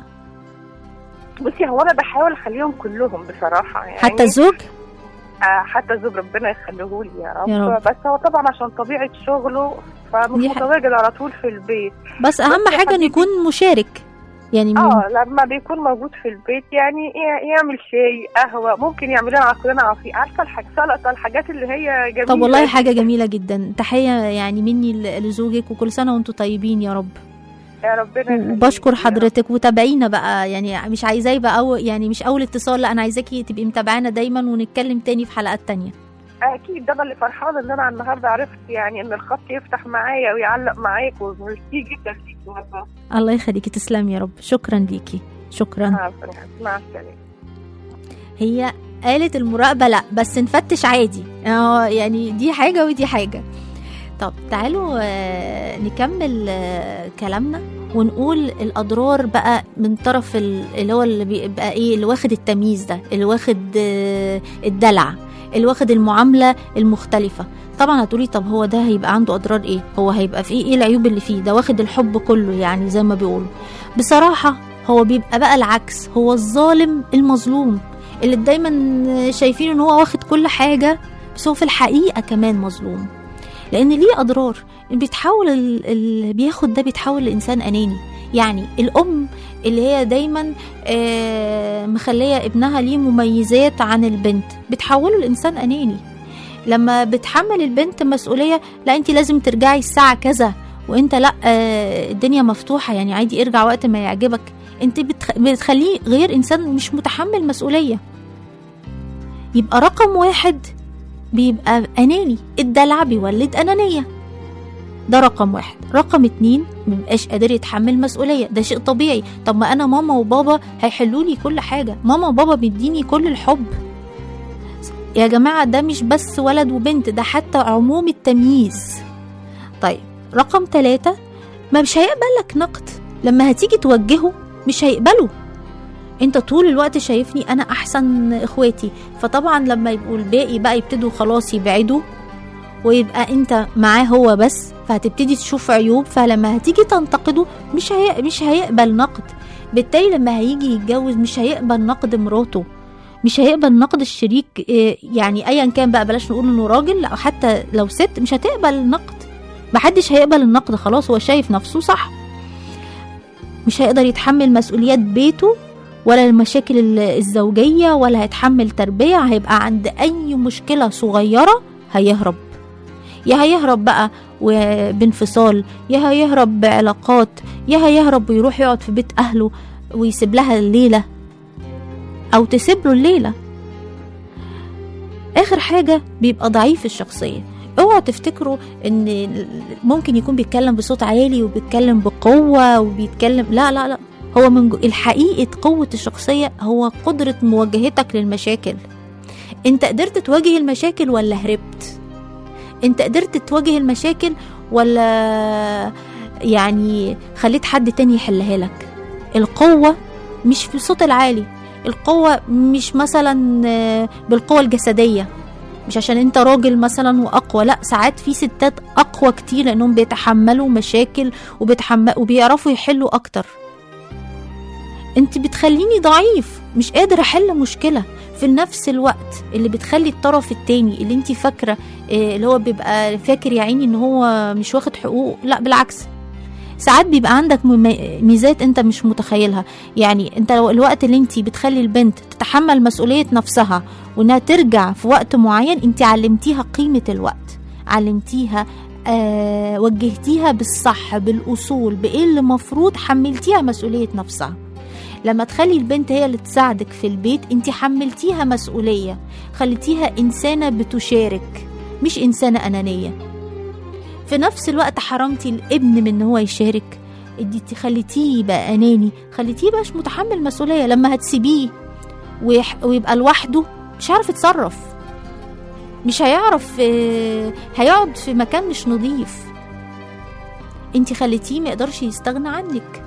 بصي هو انا بحاول اخليهم كلهم بصراحه يعني. حتى الزوج؟ آه حتى الزوج ربنا يخليهولي يا رب. يا رب. بس هو طبعا عشان طبيعه شغله فمش متواجد على طول في البيت. بس اهم بس حاجه انه يكون مشارك يعني. اه لما بيكون موجود في البيت يعني يعمل شاي قهوه، ممكن يعمل لنا عصير عصير، عارفه الحاجات سلطه، الحاجات اللي هي جميله. طب والله حاجه جميله جدا. تحيه يعني مني لزوجك، وكل سنه وانتم طيبين يا رب. يا ربنا. وبشكر حضرتك، وتابعينا بقى يعني. مش عايزاه يبقى أو يعني مش اول اتصال، لا انا عايزاكي تبقي متابعانا دايما ونتكلم تاني في حلقات تانية. اكيد. ده انا اللي فرحانه ان انا النهارده عرفت يعني ان الخط يفتح معايا ويعلق معاك، وميرسي جدا ليكي والله. الله يخليكي، تسلمي يا رب. شكرا ليكي. شكرا. مع السلامه. هي قالت المراقبه لا بس نفتش عادي اه يعني، دي حاجه ودي حاجه. طب تعالوا آه نكمل آه كلامنا ونقول الأضرار بقى من طرف اللي هو اللي بيبقى إيه، اللي واخد التمييز ده، اللي واخد آه الدلع، اللي واخد المعاملة المختلفة. طبعا هتقولي طب هو ده هيبقى عنده أضرار ايه؟ هو هيبقى فيه ايه العيوب اللي فيه؟ ده واخد الحب كله يعني زي ما بيقولوا. بصراحة هو بيبقى بقى العكس، هو الظالم المظلوم اللي دايما شايفين ان هو واخد كل حاجة، بس هو في الحقيقة كمان مظلوم، لان ليه أضرار. بيتحول اللي بياخد ده بيتحول لإنسان أناني. يعني الأم اللي هي دايما مخلية ابنها ليه مميزات عن البنت بتحوله لإنسان أناني. لما بتحمل البنت مسؤولية، لا انت لازم ترجعي الساعة كذا، وانت لا الدنيا مفتوحة يعني عادي ارجع وقت ما يعجبك، انت بتخليه غير إنسان مش متحمل مسؤولية. يبقى رقم واحد بيبقى أناني، الدلع بيولد أنانية، ده رقم واحد. رقم اتنين مبقاش قادر يتحمل مسؤولية، ده شيء طبيعي. طب ما أنا ماما وبابا هيحلولي كل حاجة، ماما وبابا بيديني كل الحب. يا جماعة ده مش بس ولد وبنت، ده حتى عموم التمييز. طيب رقم ثلاثة، ما مش هيقبلك نقد، لما هتيجي توجهه مش هيقبله. انت طول الوقت شايفني انا احسن اخواتي، فطبعا لما يبقوا الباقي بقى يبتدوا خلاص يبعدوا ويبقى انت معاه هو بس، فهتبتدي تشوف عيوب، فلما هتيجي تنتقده مش هي... مش هيقبل نقد. بالتالي لما هيجي يتجوز مش هيقبل نقد مراته، مش هيقبل نقد الشريك، يعني ايا كان بقى، بلاش نقول انه راجل او حتى لو ست، مش هتقبل النقد. محدش هيقبل النقد، خلاص هو شايف نفسه صح. مش هيقدر يتحمل مسؤوليات بيته ولا المشاكل الزوجية، ولا هيتحمل تربية. هيبقى عند اي مشكلة صغيرة هيهرب، يا هيهرب بقى بانفصال، يا هيهرب بعلاقات، يا هيهرب ويروح يقعد في بيت اهله ويسيب لها الليلة او تسيب له الليلة. اخر حاجة بيبقى ضعيف الشخصية. اوعوا تفتكروا ان ممكن يكون بيتكلم بصوت عالي وبيتكلم بقوة وبيتكلم، لا لا لا، هو من الحقيقة قوة الشخصية هو قدرة مواجهتك للمشاكل. انت قدرت تواجه المشاكل ولا هربت؟ انت قدرت تواجه المشاكل ولا يعني خليت حد تاني يحلها لك؟ القوة مش في الصوت العالي، القوة مش مثلا بالقوة الجسدية، مش عشان انت راجل مثلا واقوى، لا، ساعات في ستات اقوى كتير لانهم بيتحملوا مشاكل وبيتحمل وبيعرفوا يحلوا اكتر. انت بتخليني ضعيف مش قادر احل مشكلة. في نفس الوقت اللي بتخلي الطرف التاني اللي انت فاكرة اللي هو بيبقى فاكر يا عيني ان هو مش واخد حقوق، لا بالعكس، ساعات بيبقى عندك ميزات انت مش متخيلها. يعني انت لو الوقت اللي انت بتخلي البنت تتحمل مسؤولية نفسها وانها ترجع في وقت معين، انت علمتيها قيمة الوقت، علمتيها آه وجهتيها بالصح بالأصول بإيه اللي مفروض، حملتيها مسؤولية نفسها. لما تخلي البنت هي اللي تساعدك في البيت، انت حملتيها مسؤولية، خليتيها إنسانة بتشارك مش إنسانة أنانية. في نفس الوقت حرمتي الابن من ان هو يشارك، اديتي خليتيه بقى اناني، خليتيه بقى مش متحمل مسؤوليه. لما هتسيبيه ويبقى لوحده مش عارف يتصرف، مش هيعرف، هيقعد في مكان مش نظيف. انت خليتيه ما يقدرش يستغنى عنك.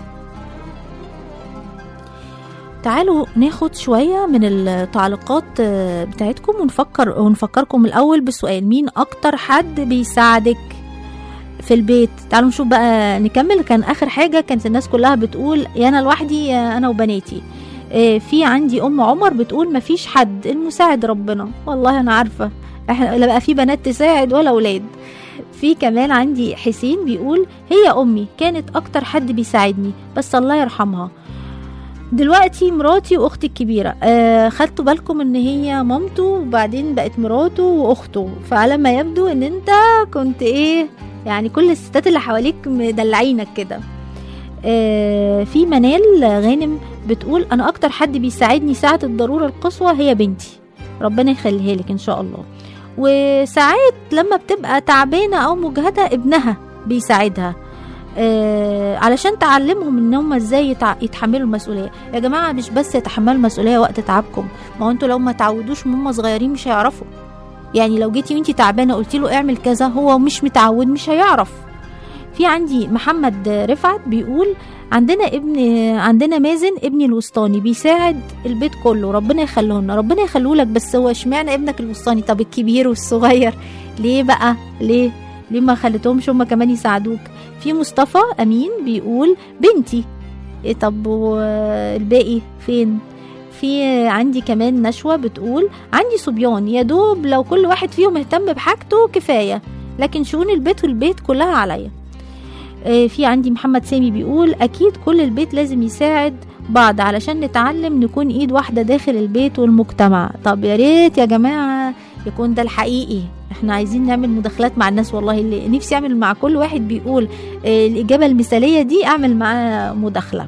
تعالوا ناخد شوية من التعليقات بتاعتكم ونفكر ونفكركم الأول بسؤال: مين أكتر حد بيساعدك في البيت؟ تعالوا نشوف بقى، نكمل. كان آخر حاجة كانت الناس كلها بتقول يا أنا لوحدي يا أنا وبناتي. في عندي أم عمر بتقول مفيش حد، المساعد ربنا. والله أنا عارفة احنا لا بقى في بنات تساعد ولا أولاد. في كمان عندي حسين بيقول هي أمي كانت أكتر حد بيساعدني، بس الله يرحمها. دلوقتي مراتي واختي الكبيرة. آه خدتوا بالكم ان هي مامته وبعدين بقت مراته واخته، فعلى ما يبدو ان انت كنت ايه يعني كل الستات اللي حواليك مدلعينك كده. آه في منال غانم بتقول انا اكتر حد بيساعدني ساعة الضرورة القصوى هي بنتي، ربنا يخليها لك ان شاء الله. وساعات لما بتبقى تعبانة او مجهدة ابنها بيساعدها، آه علشان تعلمهم ان هم ازاي يتحملوا المسؤوليه. يا جماعه مش بس يتحملوا المسؤوليه وقت تعبكم، ما هو انتوا لو ما تعودوش من هم صغيرين مش هيعرفوا. يعني لو جيتي وانتي تعبانه قلتي له اعمل كذا، هو مش متعود مش هيعرف. في عندي محمد رفعت بيقول عندنا ابن عندنا مازن ابني الوسطاني بيساعد البيت كله، ربنا يخليه لنا. ربنا يخليه لك، بس هو اشمعنى ابنك الوسطاني؟ طب الكبير والصغير ليه بقى؟ ليه ليه ما خليتهمش هم كمان يساعدوك؟ في مصطفى امين بيقول بنتي. إيه طب والباقي فين؟ في عندي كمان نشوة بتقول عندي صبيان يا دوب لو كل واحد فيهم اهتم بحاجته كفاية، لكن شؤون البيت والبيت كلها عليا. في عندي محمد سامي بيقول أكيد كل البيت لازم يساعد بعض علشان نتعلم نكون إيد واحدة داخل البيت والمجتمع. طب يا ريت يا جماعة يكون ده الحقيقي. احنا عايزين نعمل مداخلات مع الناس، والله اللي نفسي اعمل مع كل واحد بيقول الإجابة المثالية دي اعمل معاه مداخلة.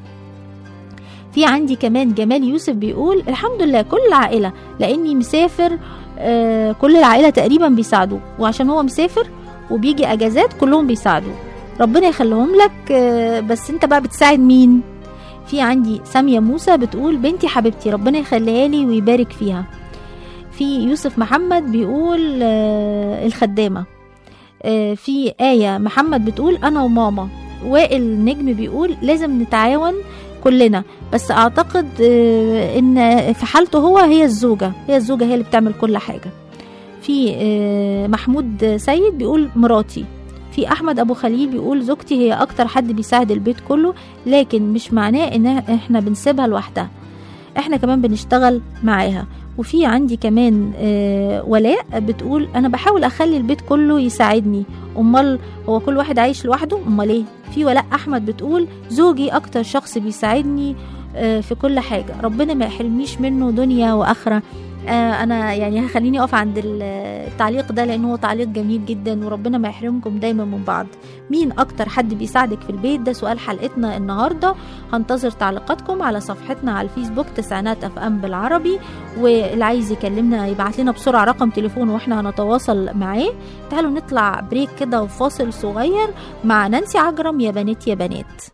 في عندي كمان جمال يوسف بيقول الحمد لله كل العائلة، لأني مسافر آه كل العائلة تقريبا بيساعدوه، وعشان هو مسافر وبيجي أجازات كلهم بيساعدوه، ربنا يخليهم لك. آه بس انت بقى بتساعد مين؟ في عندي سامية موسى بتقول بنتي حبيبتي ربنا يخليها لي ويبارك فيها. في يوسف محمد بيقول آه الخدامة. آه في آية محمد بتقول أنا وماما. وائل نجم بيقول لازم نتعاون كلنا، بس اعتقد ان في حالته هو هي الزوجة هي الزوجة هي اللي بتعمل كل حاجة. في محمود سيد بيقول مراتي. في احمد ابو خليل بيقول زوجتي هي اكتر حد بيساعد البيت كله، لكن مش معناه ان احنا بنسيبها لوحدها، احنا كمان بنشتغل معاها. وفي عندي كمان ولاء بتقول انا بحاول اخلي البيت كله يساعدني، امال هو كل واحد عايش لوحده؟ امال ايه؟ في ولاء احمد بتقول زوجي اكتر شخص بيساعدني في كل حاجة، ربنا ما يحرمنيش منه دنيا واخرة. انا يعني هخليني اقف عند التعليق ده لانه هو تعليق جميل جدا، وربنا ما يحرمكم دايما من بعض. مين اكتر حد بيساعدك في البيت؟ ده سؤال حلقتنا النهارده. هنتظر تعليقاتكم على صفحتنا على الفيسبوك تسعينات اف ام بالعربي، واللي عايز يكلمنا يبعت لنا بسرعه رقم تليفون واحنا هنتواصل معاه. تعالوا نطلع بريك كده وفاصل صغير مع نانسي عجرم يا بنات يا بنات.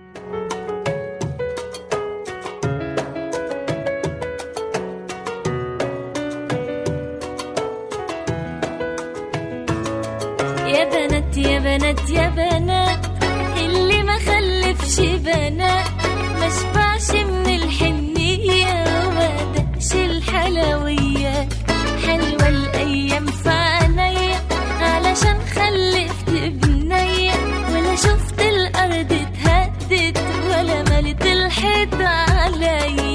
يا بنات يا بنات يا بنات اللي ما خلفش بنات ما شبعش من الحنية وما دقش الحلويات، حلوة الأيام في عينيا علشان خلفت بنية، ولا شفت الأرض اتهدت ولا ملت الحيط عليا.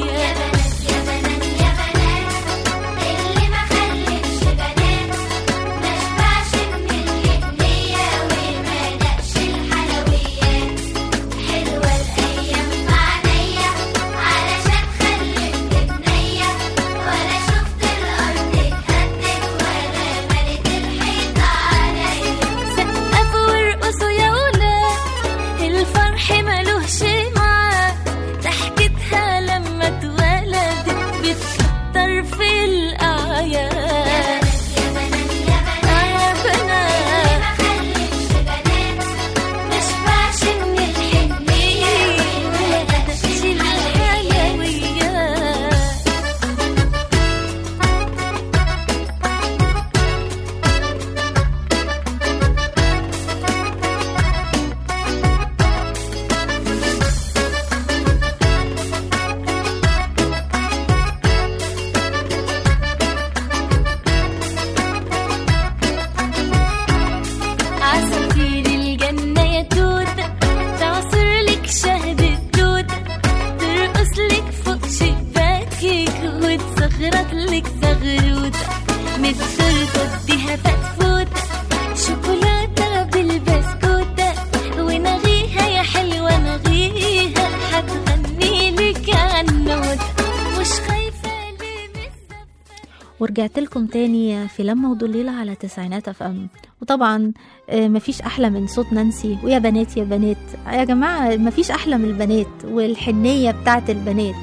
ورجعت لكم تاني في لما وضليلة على تسعينات اف ام. وطبعا مفيش احلى من صوت نانسي ويا بنات يا بنات. يا جماعة مفيش احلى من البنات والحنية بتاعت البنات.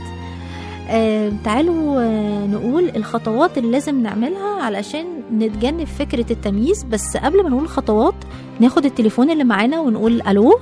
تعالوا نقول الخطوات اللي لازم نعملها علشان نتجنب فكرة التمييز. بس قبل ما نقول الخطوات ناخد التليفون اللي معانا ونقول الو.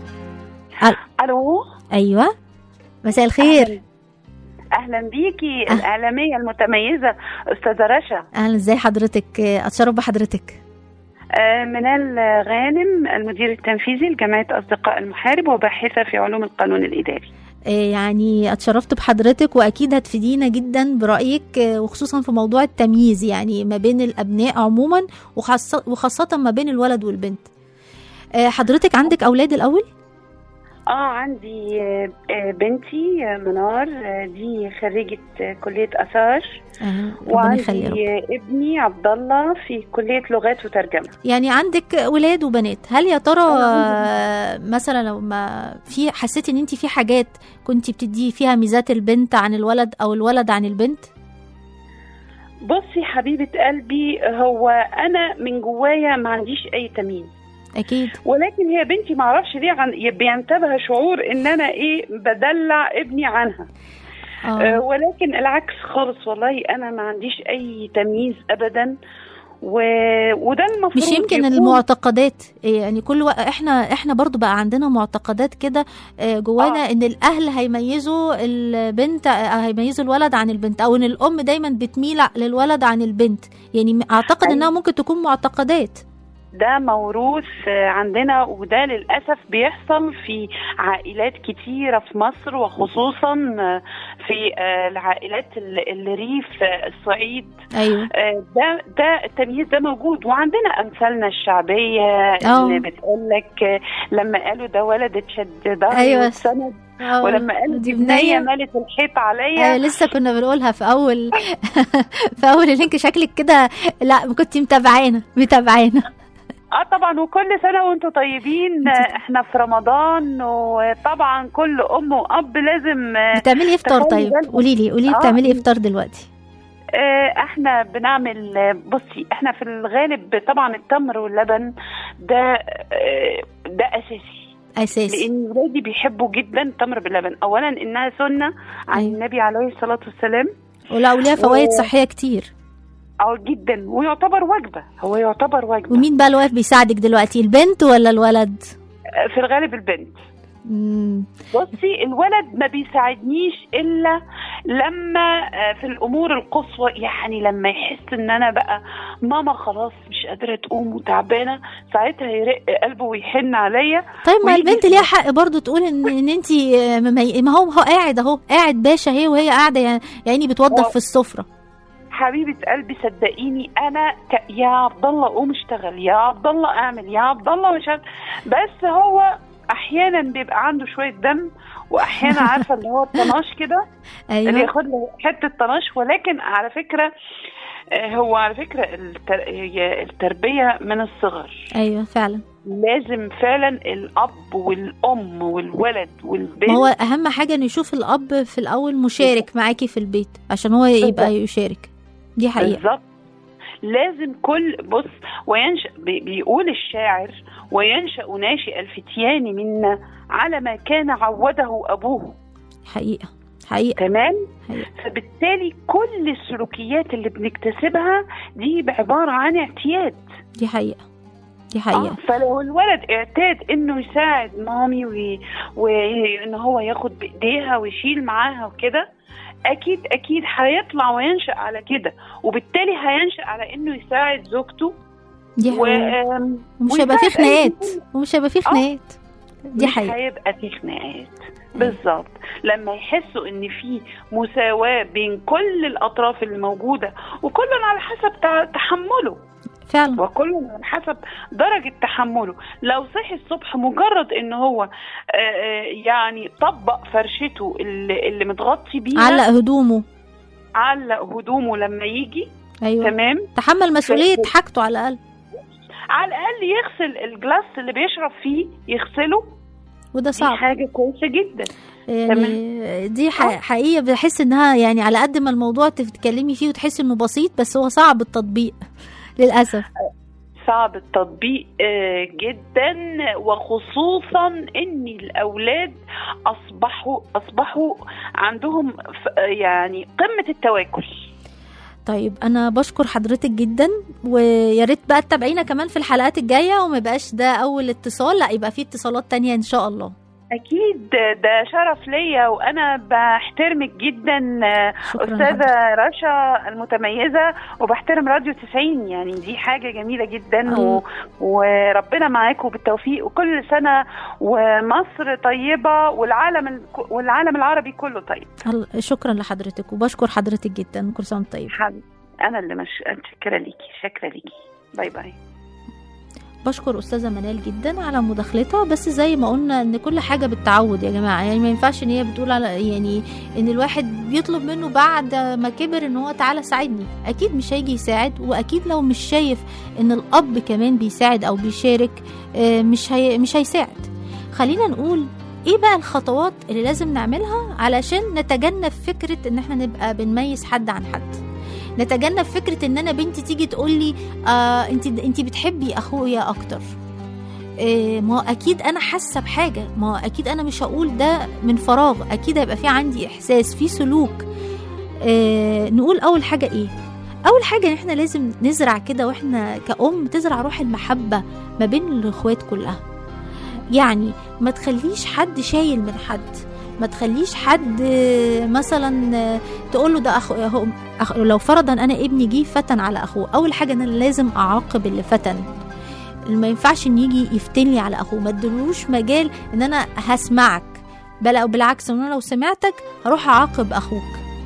الو ايوه مساء الخير. اهلا بيكي. أه. الاعلاميه المتميزه استاذه رشا. اهلا ازاي حضرتك؟ اتشرف بحضرتك. منال غانم، المدير التنفيذي لجمعية أصدقاء المحارب وباحثة في علوم القانون الإداري. يعني اتشرفت بحضرتك، واكيد هتفيدينا جدا برأيك، وخصوصا في موضوع التمييز يعني ما بين الابناء عموما وخاصة, وخاصة ما بين الولد والبنت. حضرتك عندك اولاد الاول؟ اه عندي بنتي منار، دي خريجة كلية آثار. آه. وعندي ابني عبد الله في كلية لغات وترجمة. يعني عندك ولاد وبنات. هل يا ترى مثلا لو ما في حسيتي ان انت في حاجات كنت بتدي فيها ميزات البنت عن الولد او الولد عن البنت؟ بصي حبيبة قلبي، هو انا من جوايا ما عنديش اي تمييز اكيد، ولكن هي بنتي ما اعرفش ليه عن بينتابها شعور ان انا ايه بدلع ابني عنها. آه. آه ولكن العكس خالص، والله انا ما عنديش اي تمييز ابدا، و... وده المفروض. مش يمكن يكون... المعتقدات يعني كل وقت احنا احنا برضو بقى عندنا معتقدات كده جوانا. آه. ان الاهل هيميزوا البنت، هيميزوا الولد عن البنت، او ان الام دايما بتميل للولد عن البنت. يعني اعتقد انها ممكن تكون معتقدات. ده موروث عندنا، وده للأسف بيحصل في عائلات كتيرة في مصر، وخصوصا في العائلات الريف الصعيد. أيوة. ده ده التمييز ده موجود، وعندنا أمثالنا الشعبية أوه. اللي بتقولك لما قالوا ده ولد اتشد ضهري أيوة. والسند، ولما قالوا دي بنية مالت الحيط عليا. أيوة لسه كنا بنقولها في أول في أول اللينك. شكلك كده لا كنت متابعانا متابعانا اه طبعا، وكل سنه وانتم طيبين. احنا في رمضان، وطبعا كل ام واب لازم. بتعملي افطار؟ طيب قولي لي قولي لي بتعملي افطار دلوقتي؟ اه احنا بنعمل، بصي احنا في الغالب طبعا التمر واللبن ده ده اساسي اساسي، لان ولادي بيحبوا جدا التمر باللبن. اولا انها سنه عن أيوة. النبي عليه الصلاه والسلام، ولو ليها فوائد و... صحيه كتير. اه جدا، ويعتبر وجبه، هو يعتبر وجبه. ومين بقى اللي واقف بيساعدك دلوقتي، البنت ولا الولد؟ في الغالب البنت. مم. بصي الولد ما بيساعدنيش الا لما في الامور القصوى، يعني لما يحس ان انا بقى ماما خلاص مش قادره تقوم وتعبانه، ساعتها يرق قلبه ويحن عليا. طيب ما البنت ليها حق برضو تقول ان ان انت ما هو هو قاعد اهو قاعد باشا هي وهي قاعده يعني بتوضب في السفره. حبيبه قلبي صدقيني انا ك... يا عبد الله قوم اشتغل، يا عبد الله اعمل، يا عبد الله مش عارف. بس هو احيانا بيبقى عنده شويه دم، واحيانا عارفه اللي هو الطناش كده. أيوة. اللي ياخد له حته طناش. ولكن على فكره هو على فكره التر... التربيه من الصغر. ايوه فعلا، لازم فعلا الاب والام والولد والبنت. هو اهم حاجه ان يشوف الاب في الاول مشارك معاكي في البيت عشان هو يبقى يشارك. دي حقيقه بالظبط. لازم كل بص وينشأ بيقول الشاعر وينشأ ناشئ الفتيان منا على ما كان عوده أبوه. حقيقة حقيقة تمام. حقيقة. فبالتالي كل السلوكيات اللي بنكتسبها دي عبارة عن اعتياد. دي حقيقة دي حقيقة. آه فلو الولد اعتاد انه يساعد مامي وان هو ياخد بايديها ويشيل معاها وكده، اكيد اكيد هيطلع وينشأ على كده، وبالتالي هينشأ على انه يساعد زوجته. دي حقيقة. ومش هيبقى فيه خناقات ومش هيبقى فيه خناقات. دي حقيقة. مش هيبقى فيه خناقات بالظبط. لما يحسوا ان في مساواة بين كل الاطراف اللي موجودة، وكل على حسب تحمله فعلا، وكل على حسب درجة تحمله. لو صحي الصبح مجرد ان هو يعني طبق فرشته اللي, اللي متغطي بيها، علق هدومه علق هدومه لما يجي. أيوة. تمام. تحمل مسؤولية حاجته على الأقل. على الأقل يغسل الجلاس اللي بيشرب فيه، يغسله، وده صعب. دي حاجة كويسة جدا يعني. دي حقيقة بحس انها يعني على قد ما الموضوع تتكلمي فيه وتحس انه بسيط، بس هو صعب التطبيق للأسف. صعب التطبيق جدا، وخصوصا ان الاولاد اصبحوا اصبحوا عندهم يعني قمة التواكل. طيب انا بشكر حضرتك جدا، ويا ريت بقى تتابعينا كمان في الحلقات الجايه، وما يبقاش ده اول اتصال، لا يبقى في اتصالات تانية ان شاء الله. أكيد ده شرف ليا، وأنا بحترمك جدا أستاذة رشا المتميزة، وبحترم راديو تسعين. يعني دي حاجة جميلة جدا و... وربنا معاكم بالتوفيق، وكل سنة ومصر طيبة والعالم والعالم العربي كله طيب. شكرا لحضرتك وبشكر حضرتك جدا، كل سنة طيب. حبيبي أنا اللي مش شكرا ليكي، شكرا ليكي، باي باي. بشكر أستاذة منال جدا على مداخلتها، بس زي ما قلنا ان كل حاجة بالتعود يا جماعة. يعني ما ينفعش ان هي بتقول على يعني ان الواحد بيطلب منه بعد ما كبر ان هو تعالى ساعدني، اكيد مش هيجي يساعد، واكيد لو مش شايف ان الاب كمان بيساعد او بيشارك مش هي مش هيساعد. خلينا نقول ايه بقى الخطوات اللي لازم نعملها علشان نتجنب فكرة ان احنا نبقى بنميز حد عن حد، نتجنب فكرة ان انا بنتي تيجي تقول لي آه انت انت بتحبي اخويا اكتر. آه ما هو اكيد انا حاسه بحاجه، ما هو اكيد انا مش هقول ده من فراغ، اكيد هيبقى في عندي احساس، في سلوك. آه نقول اول حاجه ايه؟ اول حاجه ان احنا لازم نزرع كده، واحنا كأم تزرع روح المحبه ما بين الاخوات كلها. يعني ما تخليش حد شايل من حد، ما تخليش حد مثلا تقول له ده اخو, أخو لو فرضا انا ابني جه فتن على اخوه، اول حاجه انا لازم اعاقب اللي فتن. ما ينفعش ان يجي يفتني على اخوه، ما ادلوش مجال ان انا هسمعك، بل بالعكس ان انا لو سمعتك هروح اعاقب اخوك.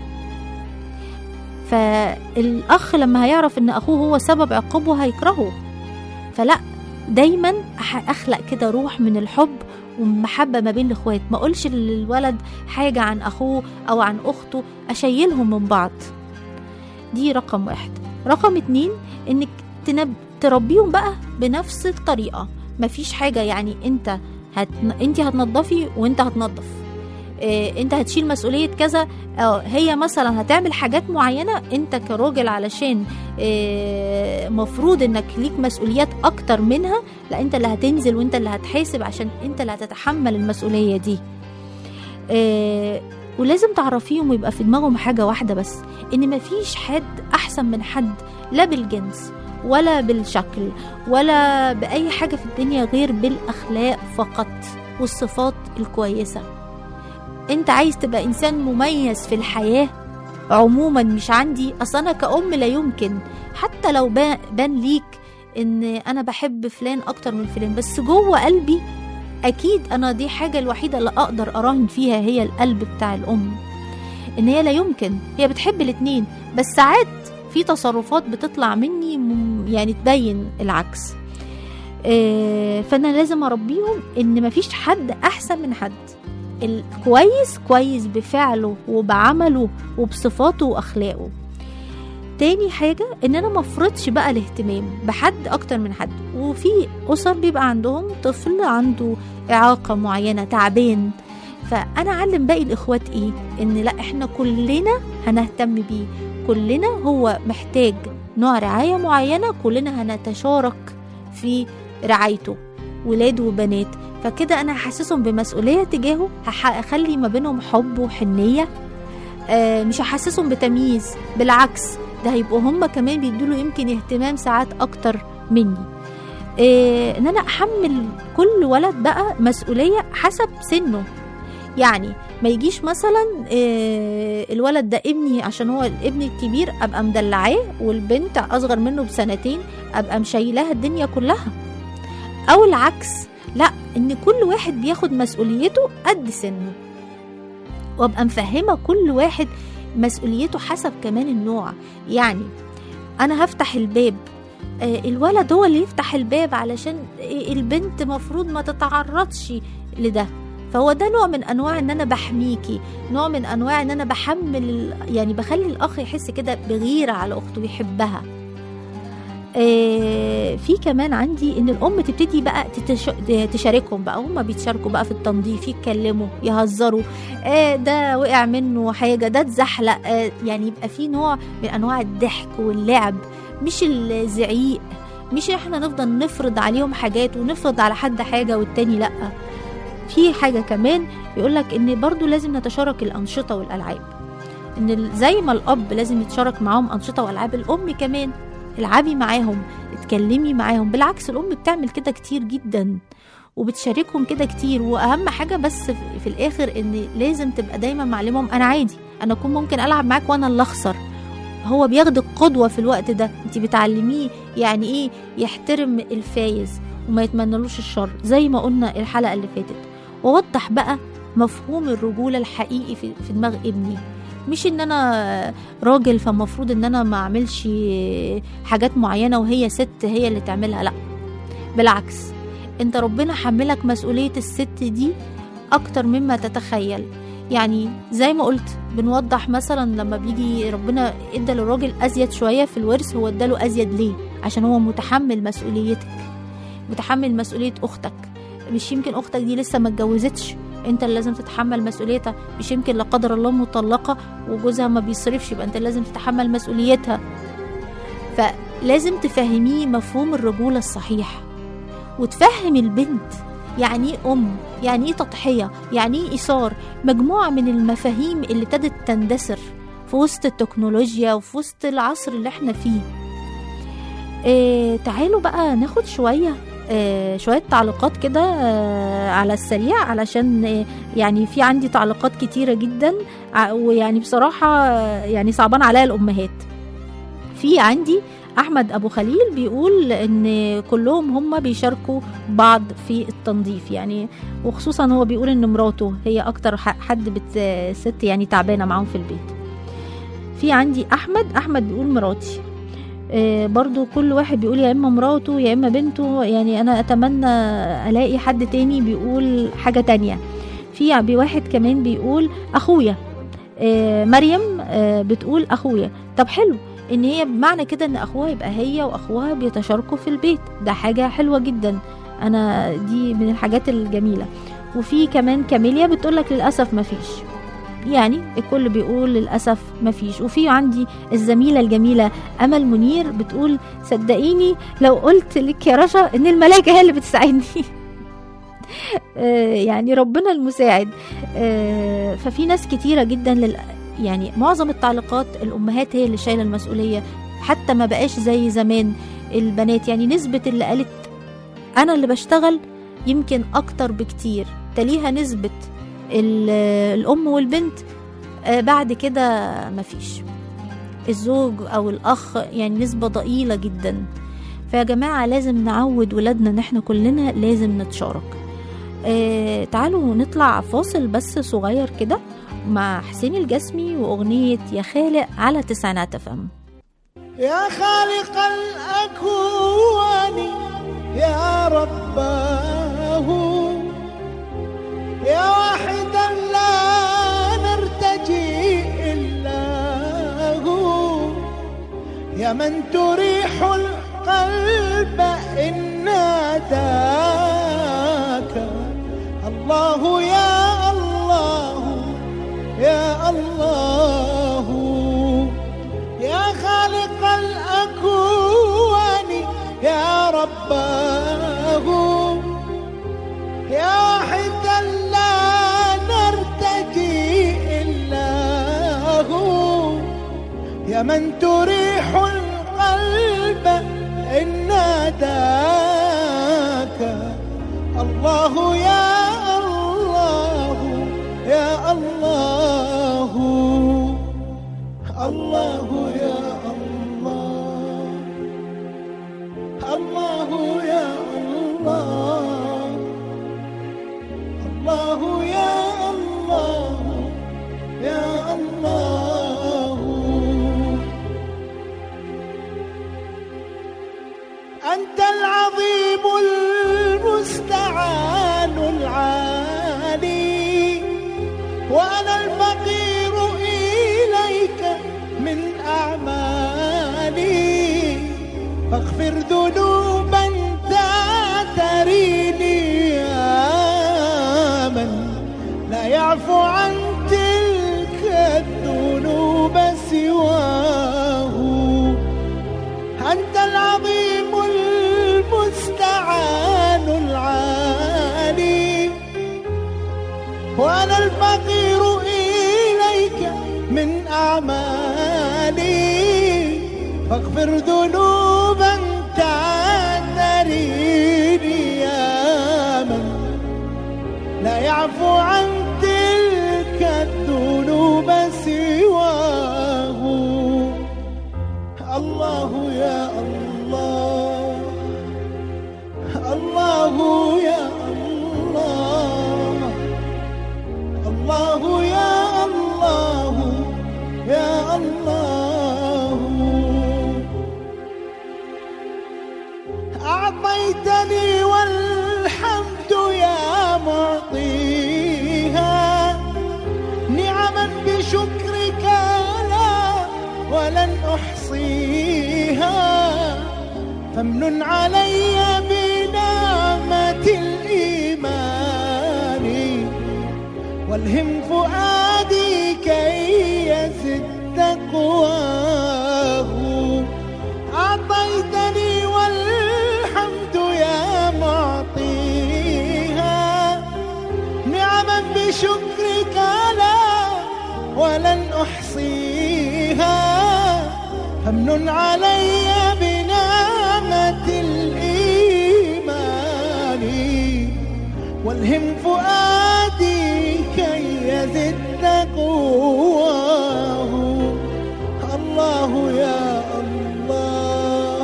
فالاخ لما هيعرف ان اخوه هو سبب عقابه هيكرهه. فلا، دايما اخلق كده روح من الحب ومحبة ما بين الاخوات، ما اقولش للولد حاجة عن اخوه او عن اخته، اشيلهم من بعض. دي رقم واحد. رقم اتنين، انك تنب... تربيهم بقى بنفس الطريقة. مفيش حاجة يعني انت هت... انت هتنضفي وانت هتنضف، إيه انت هتشيل مسؤولية كذا، اه هي مثلا هتعمل حاجات معينة، انت كراجل علشان إيه مفروض انك ليك مسؤوليات اكتر منها، لا انت اللي هتنزل وانت اللي هتحاسب عشان انت اللي هتتحمل المسؤولية دي. إيه ولازم تعرفيهم ويبقى في دماغهم حاجة واحدة بس، ان مفيش حد احسن من حد، لا بالجنس ولا بالشكل ولا بأي حاجة في الدنيا غير بالأخلاق فقط والصفات الكويسة. انت عايز تبقى انسان مميز في الحياة عموما، مش عندي اصلا انا كأم لا يمكن حتى لو بان ليك ان انا بحب فلان اكتر من فلان، بس جوه قلبي اكيد انا دي حاجة الوحيدة اللي اقدر اراهن فيها هي القلب بتاع الام، ان هي لا يمكن هي بتحب الاتنين، بس ساعات في تصرفات بتطلع مني يعني تبين العكس. اه فانا لازم اربيهم ان مفيش حد احسن من حد، الكويس كويس بفعله وبعمله وبصفاته واخلاقه. تاني حاجة ان انا مفرضش بقى الاهتمام بحد اكتر من حد. وفي اسر بيبقى عندهم طفل عنده اعاقة معينة تعبان، فانا اعلم باقي الاخوات ايه، ان لا احنا كلنا هنهتم بيه، كلنا هو محتاج نوع رعاية معينة، كلنا هنتشارك في رعايته، ولاد وبنات. فكده انا هحسسهم بمسؤولية تجاهه، هخلي ما بينهم حب وحنية، آه مش هحسسهم بتمييز، بالعكس ده هيبقوا هم كمان بيدوله يمكن اهتمام ساعات اكتر مني. آه ان انا احمل كل ولد بقى مسؤولية حسب سنه. يعني ما يجيش مثلا آه الولد ده ابني عشان هو الابن الكبير ابقى مدلعاه، والبنت اصغر منه بسنتين ابقى مشايلاها الدنيا كلها، او العكس. لا، ان كل واحد بياخد مسؤوليته قد سنه، وابقى مفهمه كل واحد مسؤوليته حسب كمان النوع. يعني انا هفتح الباب، آه الولد هو اللي يفتح الباب علشان البنت مفروض ما تتعرضش لده، فهو ده نوع من انواع ان انا بحميكي، نوع من انواع ان انا بحمل، يعني بخلي الاخ يحس كده بغيره على اخته ويحبها. آه في كمان عندي ان الام تبتدي بقى تتش... تشاركهم بقى، هم بيتشاركوا بقى في التنظيف، يتكلموا يهزروا، آه ده وقع منه حاجه، ده اتزحلق، آه يعني يبقى في نوع من انواع الضحك واللعب، مش الزعيق، مش احنا نفضل نفرض عليهم حاجات ونفرض على حد حاجه والتاني لا. في حاجه كمان يقولك ان برضو لازم نتشارك الانشطه والالعاب، ان زي ما الاب لازم يتشارك معاهم انشطه والعاب، الام كمان العبي معاهم، اتكلمي معاهم. بالعكس الام بتعمل كده كتير جدا، وبتشاركهم كده كتير. واهم حاجه بس في الاخر ان لازم تبقى دايما معلمهم انا عادي، انا اكون ممكن العب معاك وانا اللي اخسر. هو بياخدك قدوه في الوقت ده، انت بتعلميه يعني ايه يحترم الفايز وما يتمنلوش الشر زي ما قلنا الحلقه اللي فاتت. ووضح بقى مفهوم الرجوله الحقيقي في في دماغ ابني، مش ان انا راجل فالمفروض ان انا ما اعملش حاجات معينه وهي ست هي اللي تعملها، لا بالعكس، انت ربنا حملك مسؤوليه الست دي اكتر مما تتخيل. يعني زي ما قلت بنوضح مثلا لما بيجي ربنا ادى للراجل ازيد شويه في الورث، هو اداله ازيد ليه؟ عشان هو متحمل مسؤوليتك، متحمل مسؤوليه اختك. مش يمكن اختك دي لسه ما اتجوزتش، انت اللي لازم تتحمل مسؤوليتها. مش يمكن لا قدر الله مطلقه وجوزها ما بيصرفش، يبقى انت لازم تتحمل مسؤوليتها. فلازم تفهميه مفهوم الرجوله الصحيح، وتفهم البنت يعني ايه ام، يعني ايه تضحيه، يعني ايه ايثار. مجموعه من المفاهيم اللي ابتدت تندثر في وسط التكنولوجيا وفي وسط العصر اللي احنا فيه. اه تعالوا بقى ناخد شويه اه شويه تعليقات كده اه على السريع، علشان اه يعني في عندي تعليقات كتيره جدا، ويعني بصراحه يعني صعبان عليا الامهات. في عندي احمد ابو خليل بيقول ان كلهم هم بيشاركوا بعض في التنظيف، يعني وخصوصا هو بيقول ان مراته هي اكتر حد بت ست يعني تعبانه معاهم في البيت. في عندي احمد احمد بيقول مراتي. آه برضو كل واحد بيقول يا اما مراته يا اما بنته، يعني انا اتمنى الاقي حد تاني بيقول حاجه تانية. في واحد كمان بيقول اخويا. آه مريم آه بتقول اخويا. طب حلو ان هي بمعنى كده ان اخوها يبقى هي واخوها بيتشاركوا في البيت، ده حاجه حلوه جدا، انا دي من الحاجات الجميله. وفي كمان كاميليا بتقولك للاسف مفيش، يعني الكل بيقول للاسف مفيش. وفي عندي الزميله الجميله امل منير بتقول صدقيني لو قلت لك يا رشا ان الملائكه هي اللي بتساعدني. يعني ربنا المساعد. ففي ناس كتيره جدا لل يعني معظم التعليقات الأمهات هي اللي شايلة المسؤولية، حتى ما بقاش زي زمان البنات. يعني نسبة اللي قالت أنا اللي بشتغل يمكن أكتر بكتير، تليها نسبة الأم والبنت، بعد كده مفيش الزوج أو الأخ، يعني نسبة ضئيلة جدا. فيا جماعة لازم نعود ولادنا ان احنا كلنا لازم نتشارك. آه تعالوا نطلع فاصل بس صغير كده مع حسين الجسمي وأغنية يا خالق على تسعينات اف ام. يا خالق الأكوان يا رباه، يا واحدا لا نرتجي إلا هو، يا من تريح القلب إن ناداك الله، يا الله يا الله، يا خالق الأكوان يا رباه، يا واحدا لا نرتجي إلا هو، يا من تريح القلب إن ناداك الله، يا الله يا الله، الله يا الله، الله يا الله، الله يا الله يا الله. أنت العظيم المستعان العالي، وأنا الفقير إليك من أعمالي، فاغفر ذنوبا تعتريني يا من لا يعفو عن تلك الذنوب سواه. أنت العظيم المستعان العالي، وأنا الفقير إليك من أعمالي، فاغفر ذنوبا تعتريني يا من يعفو عن تلك الذنوب سواه. الله يا الله، الله يا الله، الله يا الله يا الله. أعطيتني والحمد يا معطيها، نعما بشكرك لا ولن أحصيها. فامنن علي بنعمة الإيمان، والهم فؤادي كي يزد تقواه. أعطيتني والحمد يا معطيها، نعما بشكرك لا ولن أحصيها. فامنن علي بنعمة الإيمان، والهم فؤادي كي يزد تقواه. الله يا الله،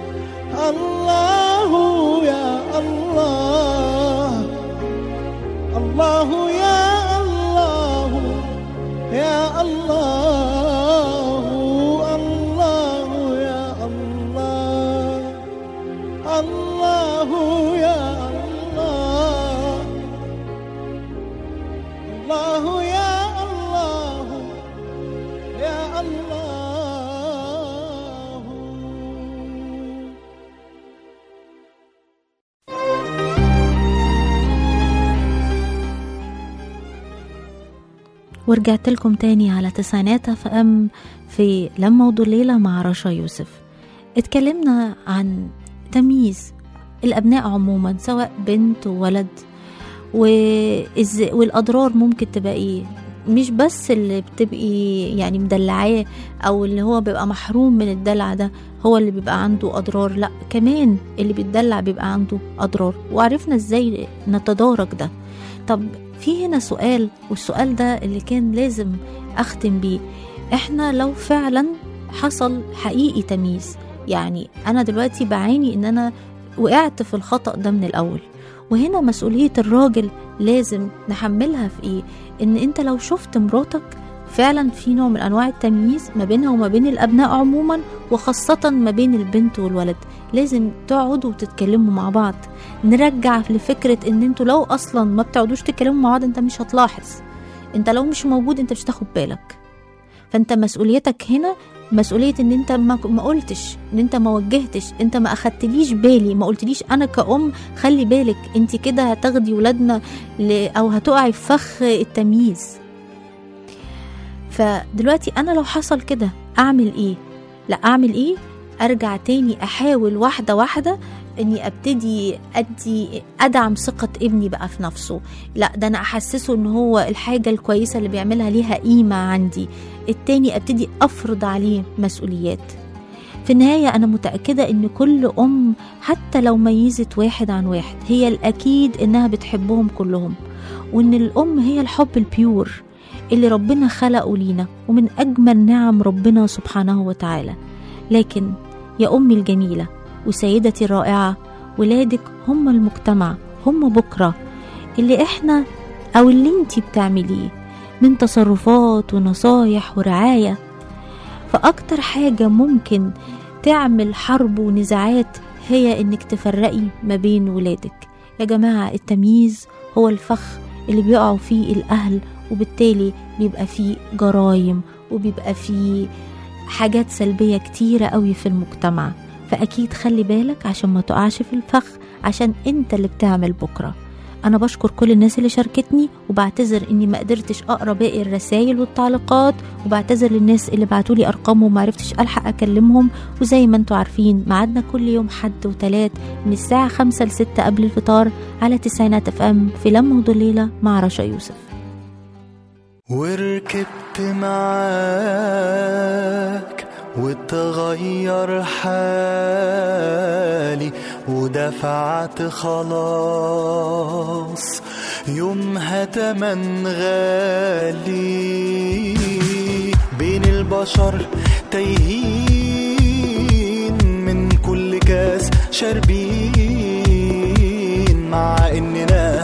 الله يا الله، الله يا الله يا الله، الله يا الله، الله يا الله، الله يا الله يا الله. ورجعت لكم تاني على تسعينات اف ام في لما وضو الليلة مع رشا يوسف. اتكلمنا عن تمييز الأبناء عموما سواء بنت وولد، والأضرار ممكن تبقى ايه، مش بس اللي بتبقي يعني مدلعاه او اللي هو بيبقى محروم من الدلع ده هو اللي بيبقى عنده أضرار، لا كمان اللي بيتدلع بيبقى عنده أضرار. وعرفنا ازاي نتدارك ده. طب في هنا سؤال، والسؤال ده اللي كان لازم أختم بيه. احنا لو فعلا حصل حقيقي تمييز، يعني أنا دلوقتي بعاني إن أنا وقعت في الخطأ ده من الأول، وهنا مسؤولية الراجل لازم نحملها في إيه؟ إن أنت لو شفت مراتك فعلا في نوع من أنواع التمييز ما بينها وما بين الأبناء عموما، وخاصة ما بين البنت والولد، لازم تقعدوا وتتكلموا مع بعض. نرجع لفكرة ان انتوا لو اصلا ما بتقعدوش تتكلموا مع بعض انت مش هتلاحظ، انت لو مش موجود انت مش تاخد بالك. فانت مسؤوليتك هنا مسؤولية ان انت ما قلتش، ان انت ما وجهتش، انت ما اخدتليش بالي، ما قلتليش انا كأم خلي بالك انت كده هتاخدي ولادنا ل... او هتقعي في فخ التمييز. فدلوقتي انا لو حصل كده اعمل ايه؟ لا اعمل ايه؟ ارجع تاني احاول واحدة واحدة اني ابتدي ادي ادعم ثقة ابني بقى في نفسه. لا ده انا احسسه ان هو الحاجة الكويسة اللي بيعملها ليها قيمة عندي. التاني ابتدي افرض عليه مسؤوليات. في النهاية انا متأكدة ان كل ام حتى لو ميزت واحد عن واحد هي الاكيد انها بتحبهم كلهم، وان الام هي الحب البيور اللي ربنا خلقه لينا ومن اجمل نعم ربنا سبحانه وتعالى. لكن يا امي الجميلة وسيدتي الرائعة، ولادك هم المجتمع، هم بكرة اللي احنا او اللي انتي بتعمليه من تصرفات ونصايح ورعاية. فاكتر حاجة ممكن تعمل حرب ونزاعات هي انك تفرقي ما بين ولادك. يا جماعة التمييز هو الفخ اللي بيقعوا فيه الاهل، وبالتالي بيبقى فيه جرايم وبيبقى فيه حاجات سلبية كتيرة قوي في المجتمع. فأكيد خلي بالك عشان ما تقعش في الفخ، عشان انت اللي بتعمل بكرة. أنا بشكر كل الناس اللي شاركتني، وبعتذر إني ما قدرتش أقرأ باقي الرسائل والتعليقات، وبعتذر للناس اللي بعتولي أرقامهم وما عرفتش ألحق أكلمهم. وزي ما انتوا عارفين معادنا كل يوم حد وتلات من الساعة خمسة لستة قبل الفطار على تسعينات اف ام في لما وضو الليلة مع رشا يوسف. وركبت معاك وتغير حالي، ودفعت خلاص يومها تمن غالي، بين البشر تايهين من كل كاس شاربين، مع اننا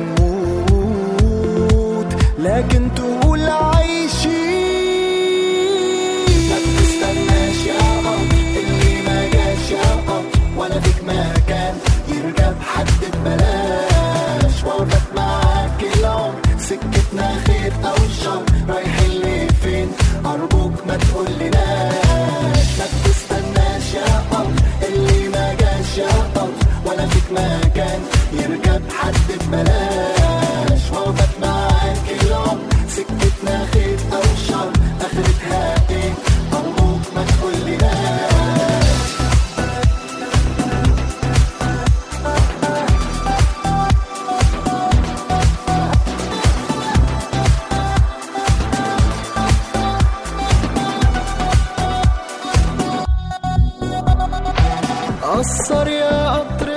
بنموت لكن تقول عايشين. ما تستناش يا قمر اللي ما جاش يا قمر، ولا فيك مكان يركب حد ببلاش، وقفت معاك العمر سكتنا خير او شر، رايحين لفين ارجوك ما تقولناش. ما تستناش يا قمر اللي ما جاش يا قمر، ولا فيك مكان يركب حد ببلاش، وقفت معاك العمر سكتنا خير او شر، اخرتها ايه ارجوك ما تقولناش. قصر يا قطر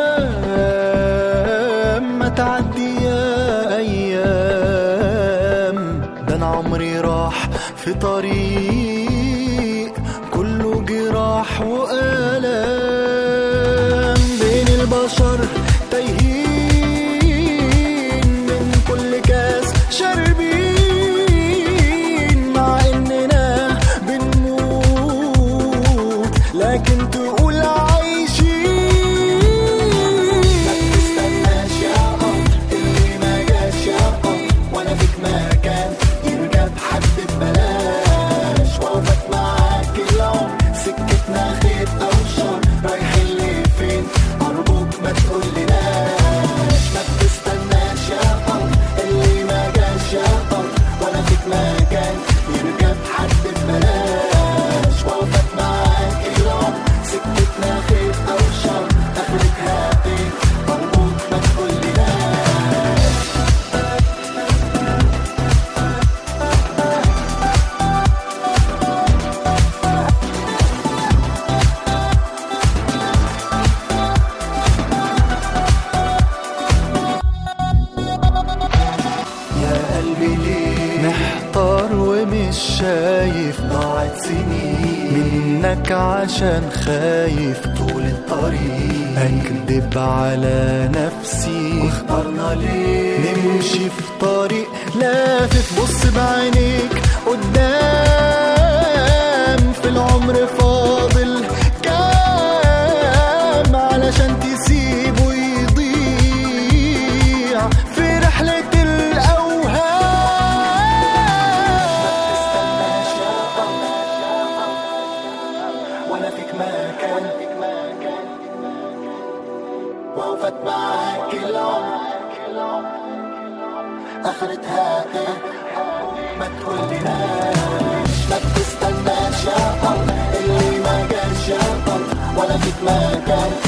أوام، ما تعدي يا أيام، ده أنا عمري راح في طريق كله جراح وآلام، بين البشر تايهين من كل كاس شاربين، مع إننا بنموت لكن تقول شايف ضاعت سنين منك عشان خايف طول الطريق أكذب على نفسي، واخترنا ليه نمشي في طريق لافف. بص بعينيك قدام، في العمر فاضل كام علشان تسيبه يضيع في رحلة وقفت معاك العمر اخرتها ايه ما تقولناش. ما تستناش يا قمر اللي ما جاش يا قمر، ولا فيك مكان